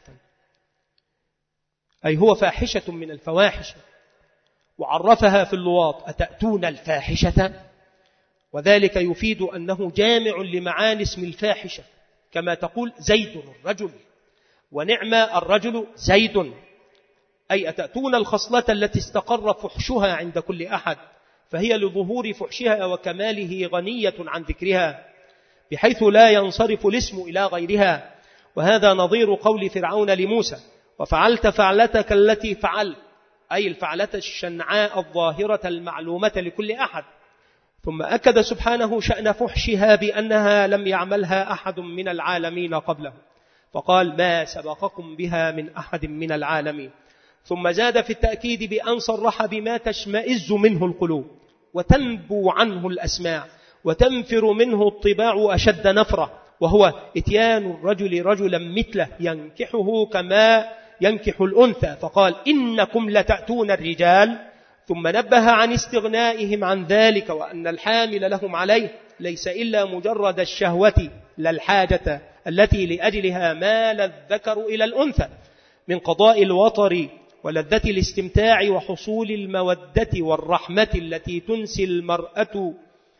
أي هو فاحشة من الفواحش، وعرفها في اللواط: أتأتون الفاحشة، وذلك يفيد أنه جامع لمعاني اسم الفاحشة، كما تقول زيد الرجل ونعم الرجل زيد، أي أتأتون الخصلة التي استقر فحشها عند كل أحد، فهي لظهور فحشها وكماله غنية عن ذكرها، بحيث لا ينصرف الاسم إلى غيرها. وهذا نظير قول فرعون لموسى: وفعلت فعلتك التي فعلت، أي الفعلة الشنعاء الظاهرة المعلومة لكل أحد. ثم أكد سبحانه شأن فحشها بأنها لم يعملها أحد من العالمين قبله، فقال: ما سبقكم بها من أحد من العالمين. ثم زاد في التأكيد بأن صرح بما تشمئز منه القلوب وتنبو عنه الأسماع وتنفر منه الطباع أشد نفرة، وهو إتيان الرجل رجلا مثله ينكحه كما ينكح الأنثى، فقال: إنكم لتأتون الرجال. ثم نبه عن استغنائهم عن ذلك، وأن الحامل لهم عليه ليس إلا مجرد الشهوة لا الحاجة التي لأجلها مال الذكر إلى الأنثى من قضاء الوطر ولذة الاستمتاع وحصول المودة والرحمة التي تنسي المرأة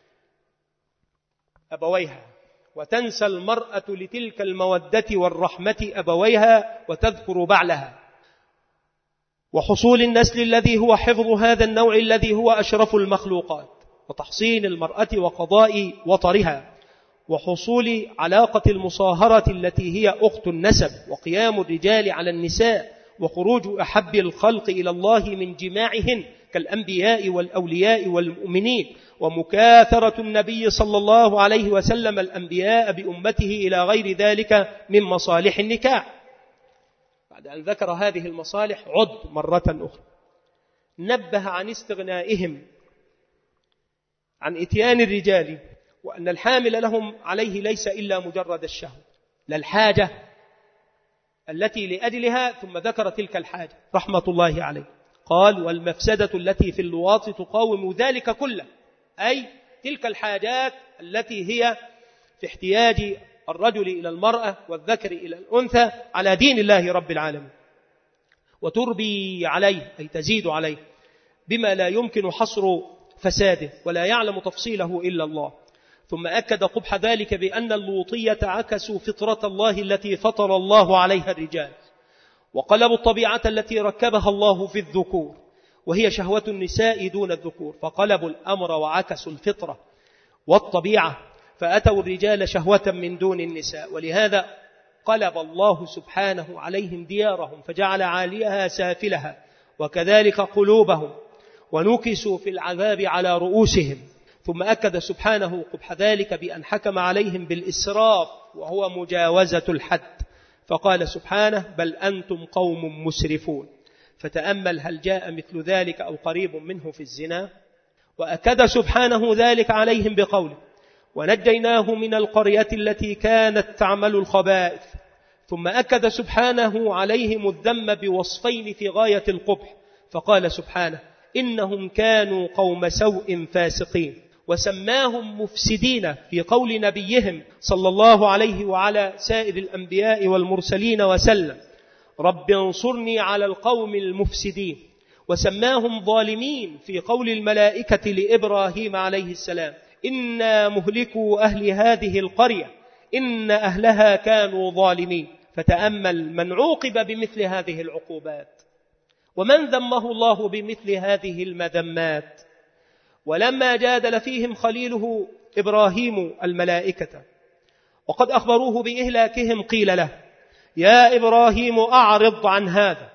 أبويها، وتنسى المرأة لتلك المودة والرحمة أبويها وتذكر بعلها، وحصول النسل الذي هو حفظ هذا النوع الذي هو أشرف المخلوقات، وتحصين المرأة وقضاء وطرها، وحصول علاقة المصاهرة التي هي أخت النسب، وقيام الرجال على النساء، وخروج أحب الخلق إلى الله من جماعهن كالأنبياء والأولياء والمؤمنين، ومكاثرة النبي صلى الله عليه وسلم الأنبياء بأمته إلى غير ذلك من مصالح النكاح. بعد أن ذكر هذه المصالح عد مرة أخرى نبه عن استغنائهم عن إتيان الرجال، وأن الحامل لهم عليه ليس إلا مجرد الشهوة لا الحاجة التي لأجلها، ثم ذكر تلك الحاجة رحمة الله عليه. قال: والمفسدة التي في اللواط تقاوم ذلك كله، أي تلك الحاجات التي هي في احتياج الرجل إلى المرأة والذكر إلى الأنثى على دين الله رب العالمين، وتربي عليه أي تزيد عليه بما لا يمكن حصر فساده ولا يعلم تفصيله إلا الله. ثم أكد قبح ذلك بأن اللوطية عكسوا فطرة الله التي فطر الله عليها الرجال، وقلبوا الطبيعة التي ركبها الله في الذكور، وهي شهوة النساء دون الذكور، فقلبوا الأمر وعكسوا الفطرة والطبيعة، فأتوا الرجال شهوة من دون النساء. ولهذا قلب الله سبحانه عليهم ديارهم فجعل عاليها سافلها، وكذلك قلوبهم، ونكسوا في العذاب على رؤوسهم. ثم أكد سبحانه قبح ذلك بأن حكم عليهم بالإسراف، وهو مجاوزة الحد، فقال سبحانه: بل أنتم قوم مسرفون. فتأمل هل جاء مثل ذلك أو قريب منه في الزنا. وأكد سبحانه ذلك عليهم بقوله: ونجيناه من القرية التي كانت تعمل الخبائث. ثم أكد سبحانه عليهم الذم بوصفين في غاية القبح، فقال سبحانه: إنهم كانوا قوم سوء فاسقين، وسماهم مفسدين في قول نبيهم صلى الله عليه وعلى سائر الأنبياء والمرسلين وسلم: رب انصرني على القوم المفسدين. وسماهم ظالمين في قول الملائكة لإبراهيم عليه السلام: إنا مهلكوا أهل هذه القرية إن أهلها كانوا ظالمين. فتأمل من عوقب بمثل هذه العقوبات، ومن ذمه الله بمثل هذه المذمات. ولما جادل فيهم خليله إبراهيم الملائكة وقد أخبروه بإهلاكهم، قيل له: يا إبراهيم أعرض عن هذا،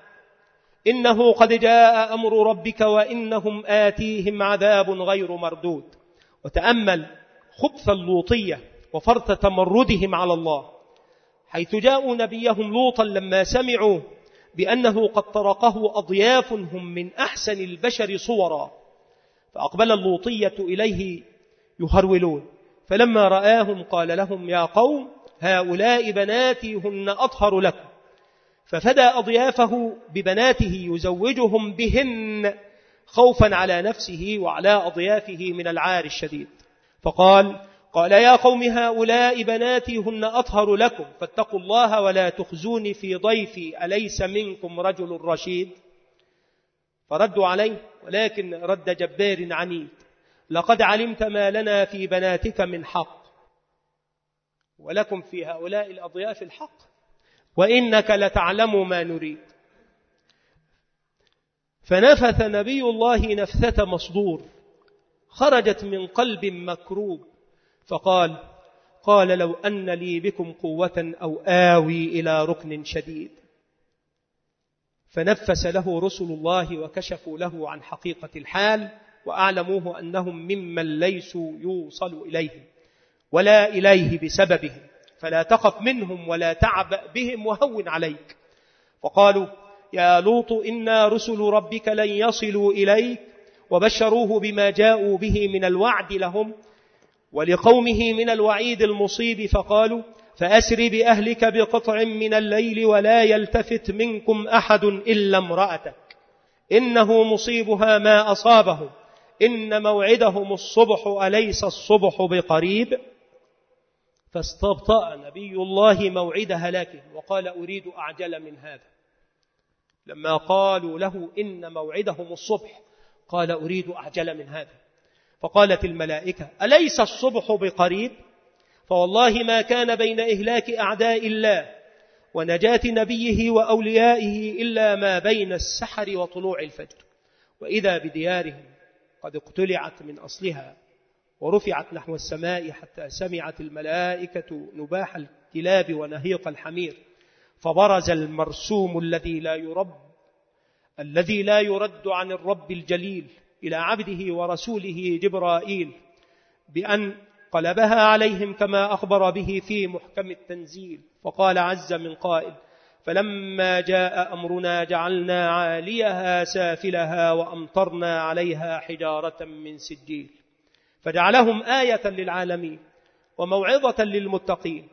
إنه قد جاء أمر ربك وإنهم آتيهم عذاب غير مردود. وتأمل خبث اللوطية وفرط تمردهم على الله، حيث جاءوا نبيهم لوطا لما سمعوا بأنه قد طرقه أضياف هم من أحسن البشر صورا، فأقبل اللوطية إليه يهرولون، فلما رآهم قال لهم: يا قوم هؤلاء بناتي هن أطهر لكم. ففدى أضيافه ببناته يزوجهم بهن خوفا على نفسه وعلى أضيافه من العار الشديد. فقال قال يا قوم هؤلاء بناتي هن أطهر لكم فاتقوا الله ولا تخزوني في ضيفي أليس منكم رجل رشيد. فردوا عليه ولكن رد جبار عنيد: لقد علمت ما لنا في بناتك من حق ولكم في هؤلاء الأضياف الحق وإنك لتعلم ما نريد. فنفث نبي الله نفثة مصدور خرجت من قلب مكروب، فقال قال لو أن لي بكم قوة أو آوي إلى ركن شديد. فنفس له رسل الله وكشفوا له عن حقيقة الحال وأعلموه أنهم ممن ليسوا يوصل إليهم ولا إليه بسببهم، فلا تخف منهم ولا تعبأ بهم وهون عليك. فقالوا يا لوط إنا رسل ربك لن يصلوا إليك، وبشروه بما جاءوا به من الوعد لهم ولقومه من الوعيد المصيب. فقالوا فأسر بأهلك بقطع من الليل ولا يلتفت منكم أحد إلا امرأتك إنه مصيبها ما أصابهم إن موعدهم الصبح أليس الصبح بقريب. فاستبطأ نبي الله موعد هلاكهم وقال أريد أعجل من هذا. لما قالوا له إن موعدهم الصبح قال أريد أعجل من هذا. فقالت الملائكة أليس الصبح بقريب؟ فوالله ما كان بين إهلاك أعداء الله ونجاة نبيه وأوليائه إلا ما بين السحر وطلوع الفجر، وإذا بديارهم قد اقتلعت من أصلها ورفعت نحو السماء حتى سمعت الملائكة نباح الكلاب ونهيق الحمير. فبرز المرسوم الذي لا يرب الذي لا يرد عن الرب الجليل إلى عبده ورسوله جبرائيل بأن قلبها عليهم كما أخبر به في محكم التنزيل. فقال عز من قائل فلما جاء أمرنا جعلنا عاليها سافلها وأمطرنا عليها حجارة من سجيل فجعلهم آية للعالمين وموعظة للمتقين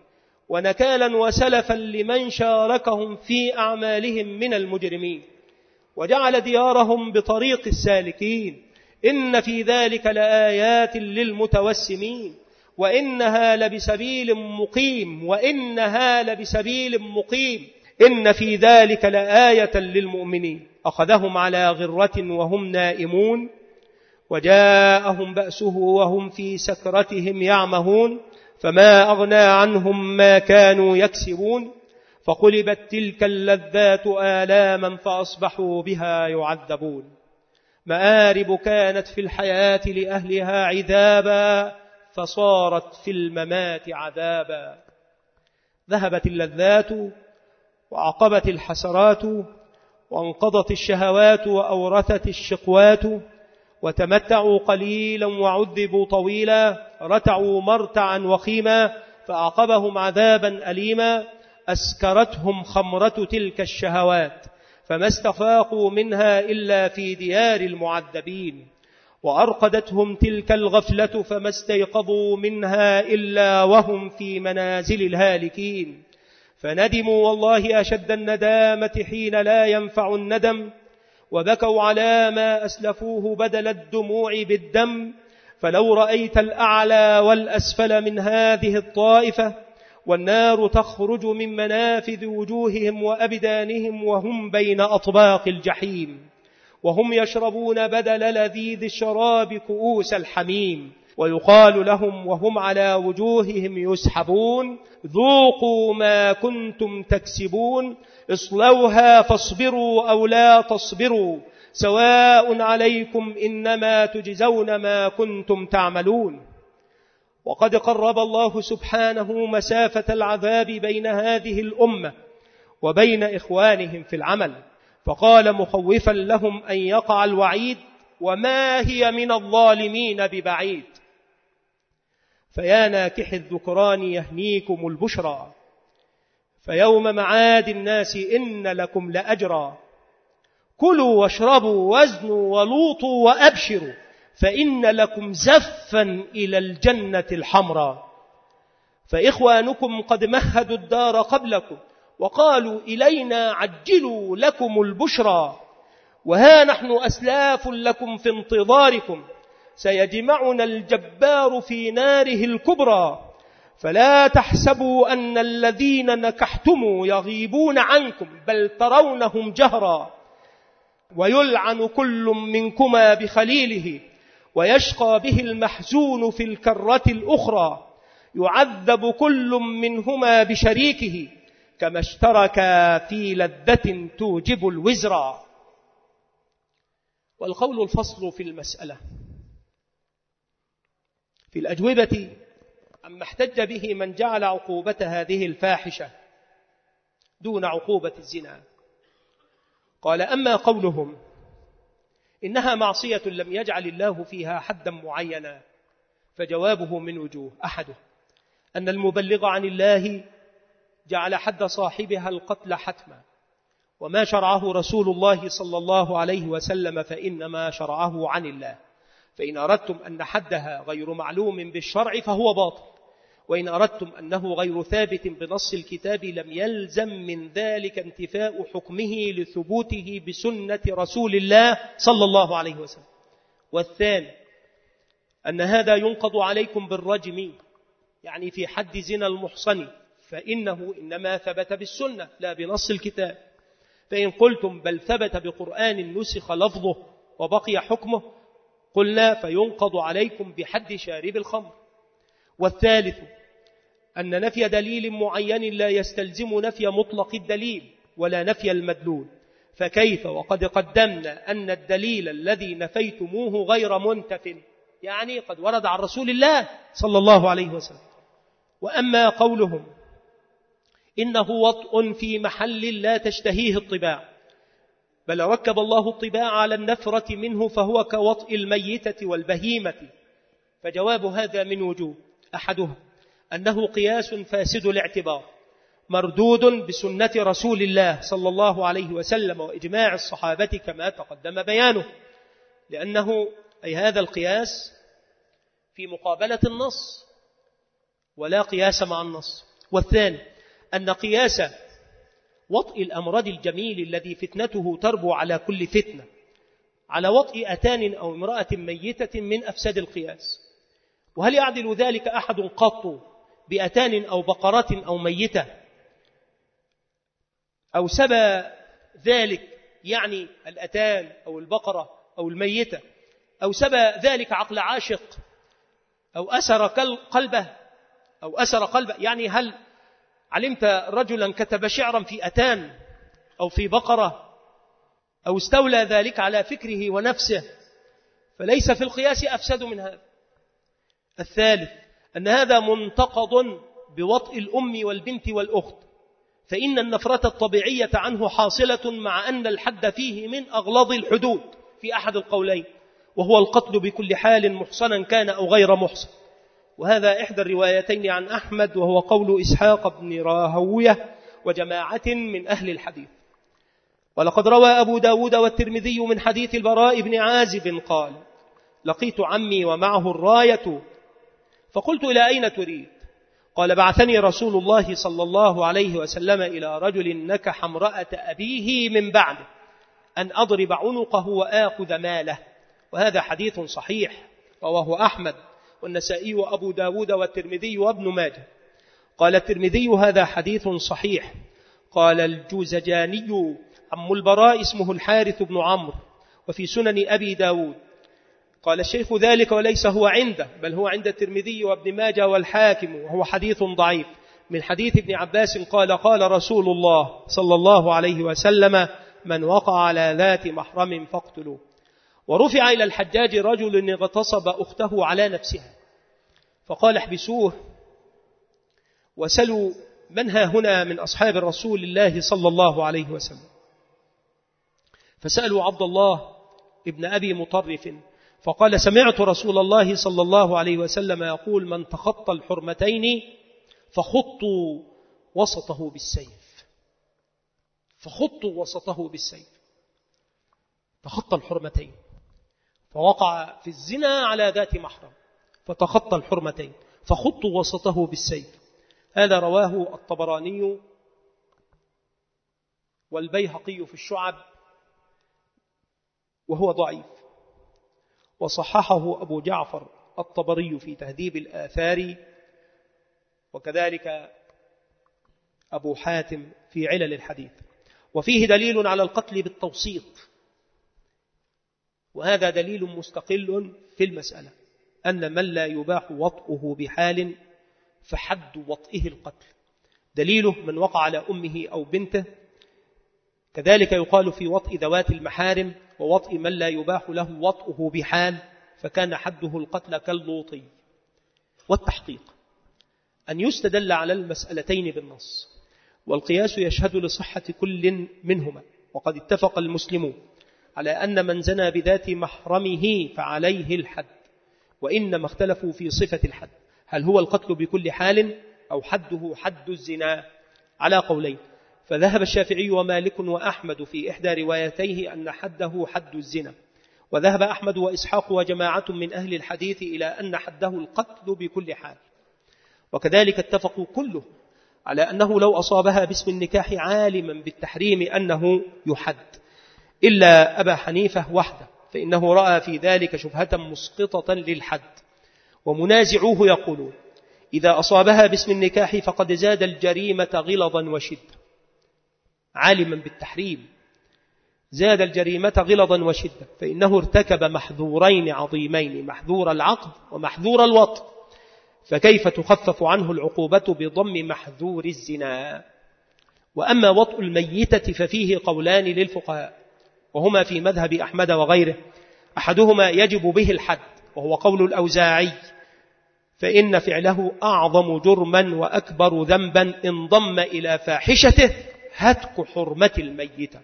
ونكالا وسلفا لمن شاركهم في أعمالهم من المجرمين، وجعل ديارهم بطريق السالكين. إن في ذلك لآيات للمتوسمين وإنها لبسبيل مقيم وإنها لبسبيل مقيم إن في ذلك لآية للمؤمنين. أخذهم على غرة وهم نائمون وجاءهم بأسه وهم في سكرتهم يعمهون فما أغنى عنهم ما كانوا يكسبون فقلبت تلك اللذات آلاما فأصبحوا بها يعذبون. مآرب كانت في الحياة لأهلها عذابا فصارت في الممات عذابا. ذهبت اللذات وعقبت الحسرات وانقضت الشهوات وأورثت الشقوات، وتمتعوا قليلا وعذبوا طويلا، رتعوا مرتعا وخيما فأعقبهم عذابا أليما. أسكرتهم خمرة تلك الشهوات فما استفاقوا منها إلا في ديار المعذبين، وأرقدتهم تلك الغفلة فما استيقظوا منها إلا وهم في منازل الهالكين. فندموا والله أشد الندامة حين لا ينفع الندم، وبكوا على ما أسلفوه بدل الدموع بالدم. فلو رأيت الأعلى والأسفل من هذه الطائفة، والنار تخرج من منافذ وجوههم وأبدانهم وهم بين أطباق الجحيم، وهم يشربون بدل لذيذ الشراب كؤوس الحميم، ويقال لهم وهم على وجوههم يسحبون ذوقوا ما كنتم تكسبون اصلوها فاصبروا أو لا تصبروا سواء عليكم إنما تجزون ما كنتم تعملون. وقد قرب الله سبحانه مسافة العذاب بين هذه الأمة وبين إخوانهم في العمل، فقال مخوفا لهم أن يقع الوعيد وما هي من الظالمين ببعيد. فيا ناكح الذكران يهنيكم البشرى، فيوم معاد الناس إن لكم لأجرا. كلوا واشربوا وازنوا ولوطوا وأبشروا فإن لكم زفا إلى الجنة الحمراء. فإخوانكم قد مهدوا الدار قبلكم وقالوا إلينا عجلوا لكم البشرى، وها نحن أسلاف لكم في انتظاركم سيجمعنا الجبار في ناره الكبرى. فلا تحسبوا أن الذين نكحتم يغيبون عنكم بل ترونهم جهرا. ويلعن كل منكما بخليله ويشقى به المحزون في الكرة الأخرى. يعذب كل منهما بشريكه كما اشتركا في لذة توجب الوزرا. والقول الفصل في المسألة في الأجوبة عما احتج به من جعل عقوبة هذه الفاحشة دون عقوبة الزنا. قال أما قولهم إنها معصية لم يجعل الله فيها حدا معينا فجوابه من وجوه. أحده أن المبلغ عن الله جعل حد صاحبها القتل حتما، وما شرعه رسول الله صلى الله عليه وسلم فإنما شرعه عن الله. فإن أردتم أن حدها غير معلوم بالشرع فهو باطل، وإن أردتم أنه غير ثابت بنص الكتاب لم يلزم من ذلك انتفاء حكمه لثبوته بسنة رسول الله صلى الله عليه وسلم. والثاني أن هذا ينقض عليكم بالرجم، يعني في حد زنا المحصن، فإنه إنما ثبت بالسنة لا بنص الكتاب. فإن قلتم بل ثبت بقرآن نسخ لفظه وبقي حكمه قلنا فينقض عليكم بحد شارب الخمر. والثالث أن نفي دليل معين لا يستلزم نفي مطلق الدليل ولا نفي المدلول، فكيف وقد قدمنا أن الدليل الذي نفيتموه غير منتف، يعني قد ورد عن رسول الله صلى الله عليه وسلم. وأما قولهم إنه وطء في محل لا تشتهيه الطباع، بل ركب الله الطباع على النفرة منه فهو كوطء الميتة والبهيمة، فجواب هذا من وجوه. أحدها أنه قياس فاسد الاعتبار مردود بسنة رسول الله صلى الله عليه وسلم وإجماع الصحابة كما تقدم بيانه، لأنه أي هذا القياس في مقابلة النص ولا قياس مع النص. والثاني أن قياس وطئ الأمراض الجميل الذي فتنته تربو على كل فتنة على وطئ أتان أو امرأة ميتة من أفساد القياس. وهل يعدل ذلك أحد قط بأتان أو بقرة أو ميتة أو سبى ذلك يعني الأتان أو البقرة أو الميتة أو سبى ذلك عقل عاشق أو أسر قلبه أو أسر قلبه؟ يعني هل علمت رجلا كتب شعرا في أتان أو في بقرة أو استولى ذلك على فكره ونفسه، فليس في القياس أفسد من هذا. الثالث أن هذا منتقض بوطئ الأم والبنت والأخت، فإن النفرة الطبيعية عنه حاصلة مع أن الحد فيه من أغلظ الحدود في أحد القولين، وهو القتل بكل حال محصنا كان أو غير محصن. وهذا إحدى الروايتين عن أحمد، وهو قول إسحاق بن راهوية وجماعة من أهل الحديث. ولقد روى أبو داود والترمذي من حديث البراء بن عازب قال: لقيت عمي ومعه الراية فقلت: إلى أين تريد؟ قال: بعثني رسول الله صلى الله عليه وسلم إلى رجل نكح امرأة أبيه من بعده أن أضرب عنقه وآخذ ماله. وهذا حديث صحيح رواه أحمد والنسائي وأبو داود والترمذي وابن ماجه. قال الترمذي: هذا حديث صحيح. قال الجوزجاني: عم البراء اسمه الحارث بن عمرو، وفي سنن أبي داود. قال الشيخ: ذلك وليس هو عنده، بل هو عند الترمذي وابن ماجه والحاكم، وهو حديث ضعيف من حديث ابن عباس قال: قال رسول الله صلى الله عليه وسلم: من وقع على ذات محرم فاقتلوه. ورفع إلى الحجاج رجل اغتصب أخته على نفسها، فقال: احبسوه وسلوا من ها هنا من أصحاب الرسول الله صلى الله عليه وسلم. فسألوا عبد الله ابن أبي مطرف فقال: سمعت رسول الله صلى الله عليه وسلم يقول: من تخطى الحرمتين فخطوا وسطه بالسيف. فخطوا وسطه بالسيف، تخطى الحرمتين، فوقع في الزنا على ذات محرم فتخطى الحرمتين، فخطوا وسطه بالسيف. هذا رواه الطبراني والبيهقي في الشعب، وهو ضعيف، وصححه أبو جعفر الطبري في تهذيب الآثار، وكذلك أبو حاتم في علل الحديث. وفيه دليل على القتل بالتوسيط، وهذا دليل مستقل في المسألة، أن من لا يباح وطئه بحال فحد وطئه القتل. دليله من وقع على أمه أو بنته. كذلك يقال في وطئ ذوات المحارم ووطئ من لا يباح له وطئه بحال، فكان حده القتل كاللوطي. والتحقيق أن يستدل على المسألتين بالنص، والقياس يشهد لصحة كل منهما. وقد اتفق المسلمون على أن من زنى بذات محرمه فعليه الحد، وإنما اختلفوا في صفة الحد، هل هو القتل بكل حال أو حده حد الزنا، على قولين. فذهب الشافعي ومالك وأحمد في إحدى روايتيه أن حده حد الزنا، وذهب أحمد وإسحاق وجماعة من أهل الحديث إلى أن حده القتل بكل حال. وكذلك اتفقوا كله على أنه لو أصابها باسم النكاح عالما بالتحريم أنه يحد، إلا أبا حنيفة وحده، فإنه رأى في ذلك شبهة مسقطة للحد. ومنازعوه يقولون: إذا أصابها باسم النكاح فقد زاد الجريمة غلظا وشدة. عالما بالتحريم زاد الجريمة غلظا وشدة، فإنه ارتكب محذورين عظيمين: محذور العقد ومحذور الوطء، فكيف تخفف عنه العقوبة بضم محذور الزنا؟ وأما وطء الميتة ففيه قولان للفقهاء، وهما في مذهب أحمد وغيره. أحدهما يجب به الحد، وهو قول الأوزاعي: فإن فعله أعظم جرما وأكبر ذنبا إن ضم إلى فاحشته هتك حرمة الميتة.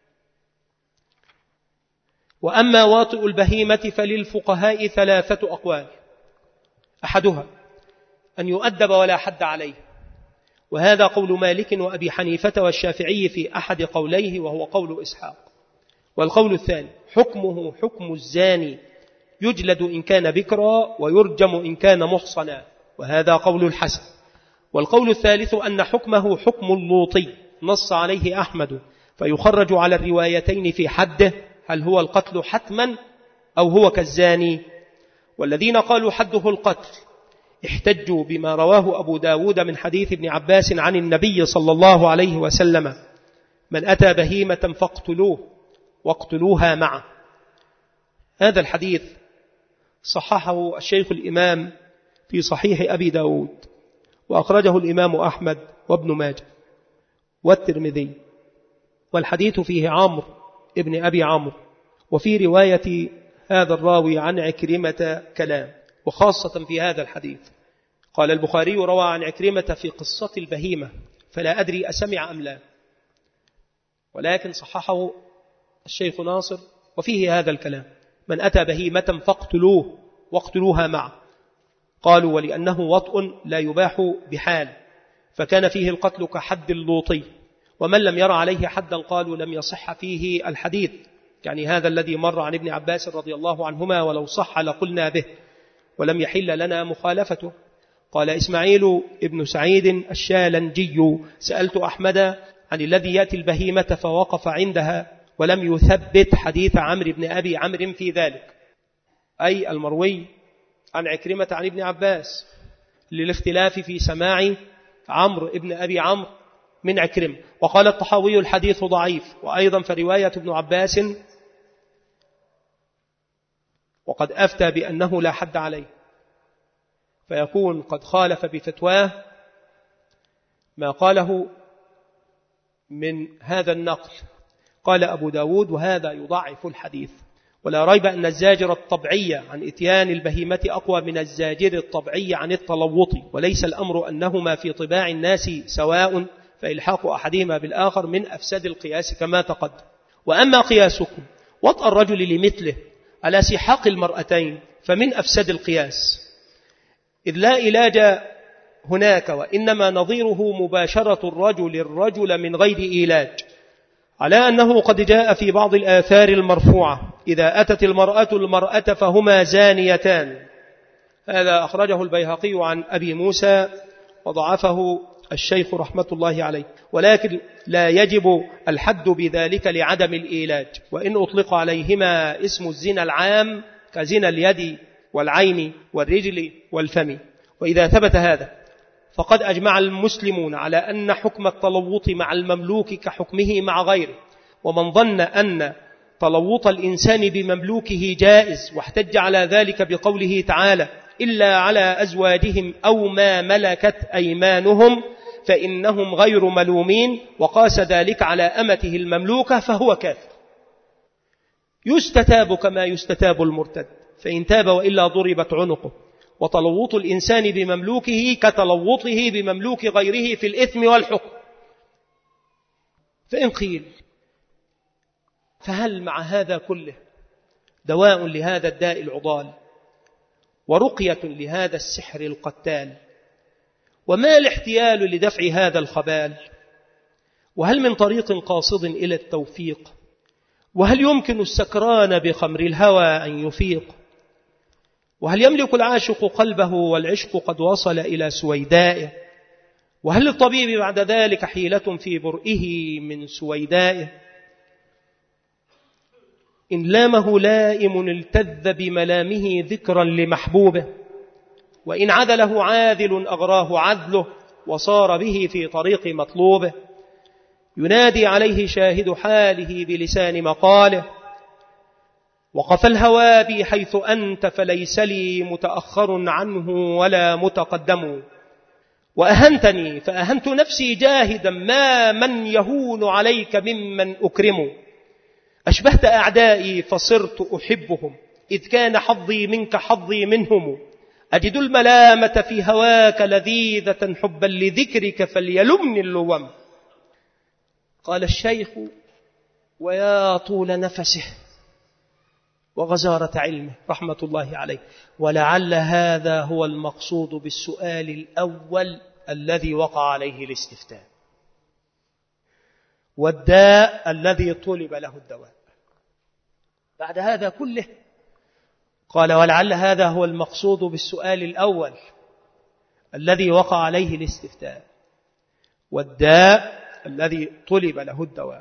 وأما واطئ البهيمة فللفقهاء ثلاثة أقوال: أحدها أن يؤدب ولا حد عليه، وهذا قول مالك وأبي حنيفة والشافعي في أحد قوليه، وهو قول إسحاق. والقول الثاني حكمه حكم الزاني، يجلد إن كان بكرا ويرجم إن كان محصنا، وهذا قول الحسن. والقول الثالث أن حكمه حكم اللوطي نص عليه أحمد، فيخرج على الروايتين في حده، هل هو القتل حتما أو هو كالزاني. والذين قالوا حده القتل احتجوا بما رواه أبو داود من حديث ابن عباس عن النبي صلى الله عليه وسلم: من أتى بهيمة فاقتلوه واقتلوها معه. هذا الحديث صححه الشيخ الإمام في صحيح أبي داود، وأخرجه الإمام أحمد وابن ماجه والترمذي، والحديث فيه عمرو ابن أبي عمرو. وفي رواية هذا الراوي عن عكرمة كلام، وخاصة في هذا الحديث. قال البخاري: روى عن عكرمة في قصة البهيمة، فلا أدري أسمع أم لا، ولكن صححه الشيخ ناصر وفيه هذا الكلام: من أتى بهيمة فاقتلوه واقتلوها معه. قالوا: ولأنه وطء لا يباح بحال، فكان فيه القتل كحد اللوطي، ومن لم يرى عليه حدا قالوا لم يصح فيه الحديث، يعني هذا الذي مر عن ابن عباس رضي الله عنهما، ولو صح لقلنا به ولم يحل لنا مخالفته. قال إسماعيل ابن سعيد الشالنجي: سألت أحمد عن الذي يأتي البهيمة فوقف عندها ولم يثبت حديث عمرو بن أبي عمرو في ذلك، أي المروي عن عكرمة عن ابن عباس، للاختلاف في سماع عمرو ابن أبي عمرو من عكرمة. وقال الطحاوي: الحديث ضعيف، وأيضا فرواية ابن عباس وقد أفتى بأنه لا حد عليه، فيكون قد خالف بفتواه ما قاله من هذا النقل. قال أبو داود: وهذا يضعف الحديث. ولا ريب أن الزاجر الطبعي عن إتيان البهيمة أقوى من الزاجر الطبعي عن التلوط، وليس الأمر أنهما في طباع الناس سواء، فإلحاق أحدهما بالآخر من أفسد القياس كما تقدم. وأما قياسكم وطأ الرجل لمثله على سحاق المرأتين فمن أفسد القياس، إذ لا علاج هناك، وإنما نظيره مباشرة الرجل الرجل من غير علاج، على أنه قد جاء في بعض الآثار المرفوعة: إذا أتت المرأة المرأة فهما زانيتان. هذا أخرجه البيهقي عن أبي موسى وضعفه الشيخ رحمة الله عليه، ولكن لا يجب الحد بذلك لعدم الإيلاج، وإن أطلق عليهما اسم الزنا العام كزنا اليد والعين والرجل والفم. وإذا ثبت هذا فقد أجمع المسلمون على أن حكم التلوط مع المملوك كحكمه مع غيره. ومن ظن أن تلوط الإنسان بمملوكه جائز واحتج على ذلك بقوله تعالى: إلا على أزواجهم أو ما ملكت أيمانهم فإنهم غير ملومين، وقاس ذلك على أمته المملوكة، فهو كافر. يستتاب كما يستتاب المرتد، فإن تاب وإلا ضربت عنقه. وتلوط الإنسان بمملوكه كتلوطه بمملوك غيره في الإثم والحكم. فإن قيل: فهل مع هذا كله دواء لهذا الداء العضال ورقية لهذا السحر القتال؟ وما الاحتيال لدفع هذا الخبال؟ وهل من طريق قاصد إلى التوفيق؟ وهل يمكن السكران بخمر الهوى أن يفيق؟ وهل يملك العاشق قلبه والعشق قد وصل إلى سويدائه؟ وهل للطبيب بعد ذلك حيلة في برئه من سويدائه؟ إن لامه لائم التذ بملامه ذكرا لمحبوبه، وإن عدله عاذل أغراه عدله وصار به في طريق مطلوبه. ينادي عليه شاهد حاله بلسان مقاله: وقف الهوى بي حيث أنت فليس لي متأخر عنه ولا متقدم. وأهنتني فأهنت نفسي جاهدا ما من يهون عليك ممن أكرم. أشبهت أعدائي فصرت أحبهم إذ كان حظي منك حظي منهم. أجد الملامة في هواك لذيذة حبا لذكرك فليلمني اللوم. قال الشيخ: ويا طول نفسه وغزارة علمه رحمة الله عليه، ولعل هذا هو المقصود بالسؤال الأول الذي وقع عليه الاستفتاء، والداء الذي طلب له الدواء. بعد هذا كله قال: ولعل هذا هو المقصود بالسؤال الأول الذي وقع عليه الاستفتاء، والداء الذي طلب له الدواء.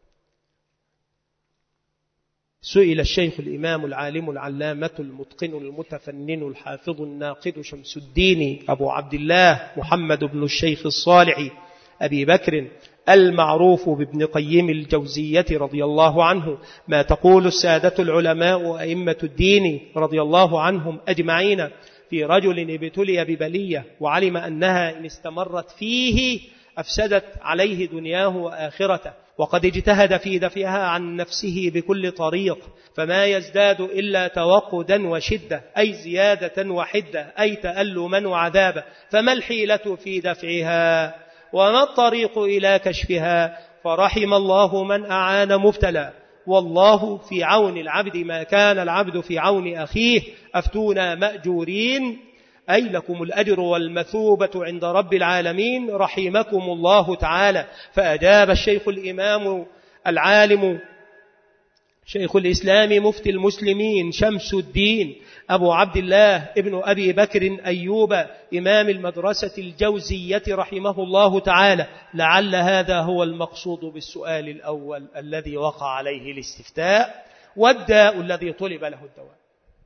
سئل الشيخ الإمام العالم العلامة المتقن المتفنن الحافظ الناقد شمس الدين أبو عبد الله محمد بن الشيخ الصالح أبي بكر المعروف بابن قيم الجوزية رضي الله عنه: ما تقول السادة العلماء وأئمة الدين رضي الله عنهم أجمعين في رجل ابتلي ببلية وعلم أنها إن استمرت فيه أفسدت عليه دنياه وآخرته، وقد اجتهد في دفعها عن نفسه بكل طريق، فما يزداد إلا توقدا وشدة، أي زيادة وحدة، أي تألما وعذابا، فما الحيلة في دفعها وما الطريق إلى كشفها؟ فرحم الله من أعان مبتلى، والله في عون العبد ما كان العبد في عون أخيه، أفتونا مأجورين، أي لكم الأجر والمثوبة عند رب العالمين رحمكم الله تعالى. فأجاب الشيخ الإمام العالم شيخ الإسلام مفتي المسلمين شمس الدين أبو عبد الله ابن أبي بكر أيوب إمام المدرسة الجوزية رحمه الله تعالى: لعل هذا هو المقصود بالسؤال الأول الذي وقع عليه الاستفتاء، والداء الذي طلب له الدواء.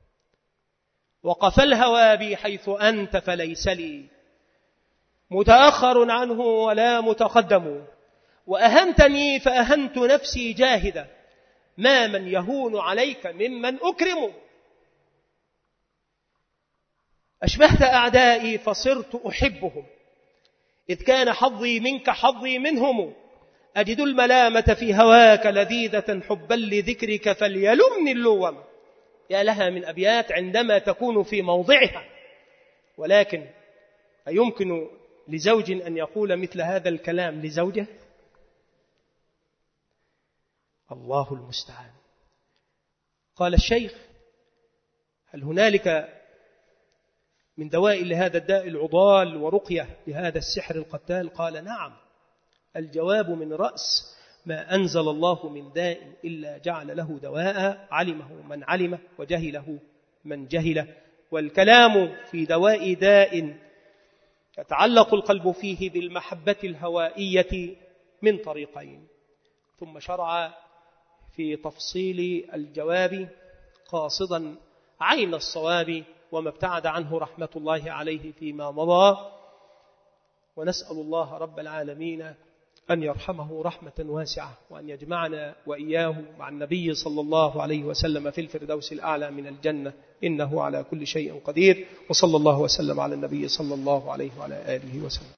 وقف الهوى بي حيث أنت فليس لي متأخر عنه ولا متقدم، وأهنتني فأهنت نفسي جاهدا، ما من يهون عليك ممن أكرم. أشبهت أعدائي فصرت أحبهم، إذ كان حظي منك حظي منهم، أجد الملامة في هواك لذيذة حبا لذكرك فليلمني اللوم. يا لها من أبيات عندما تكون في موضعها، ولكن أيمكن لزوج أن يقول مثل هذا الكلام لزوجه؟ الله المستعان. قال الشيخ: هل هنالك من دواء لهذا الداء العضال ورقية لهذا السحر القتال؟ قال: نعم. الجواب من رأس ما أنزل الله من داء إلا جعل له دواء، علمه من علمه وجهله من جهله. والكلام في دواء داء يتعلق القلب فيه بالمحبة الهوائية من طريقين. ثم شرع في تفصيل الجواب قاصدا عين الصواب وما ابتعد عنه رحمة الله عليه فيما مضى، ونسأل الله رب العالمين أن يرحمه رحمة واسعة، وأن يجمعنا وإياه مع النبي صلى الله عليه وسلم في الفردوس الأعلى من الجنة، إنه على كل شيء قدير. وصلى الله وسلم على النبي صلى الله عليه وعلى آله وسلم.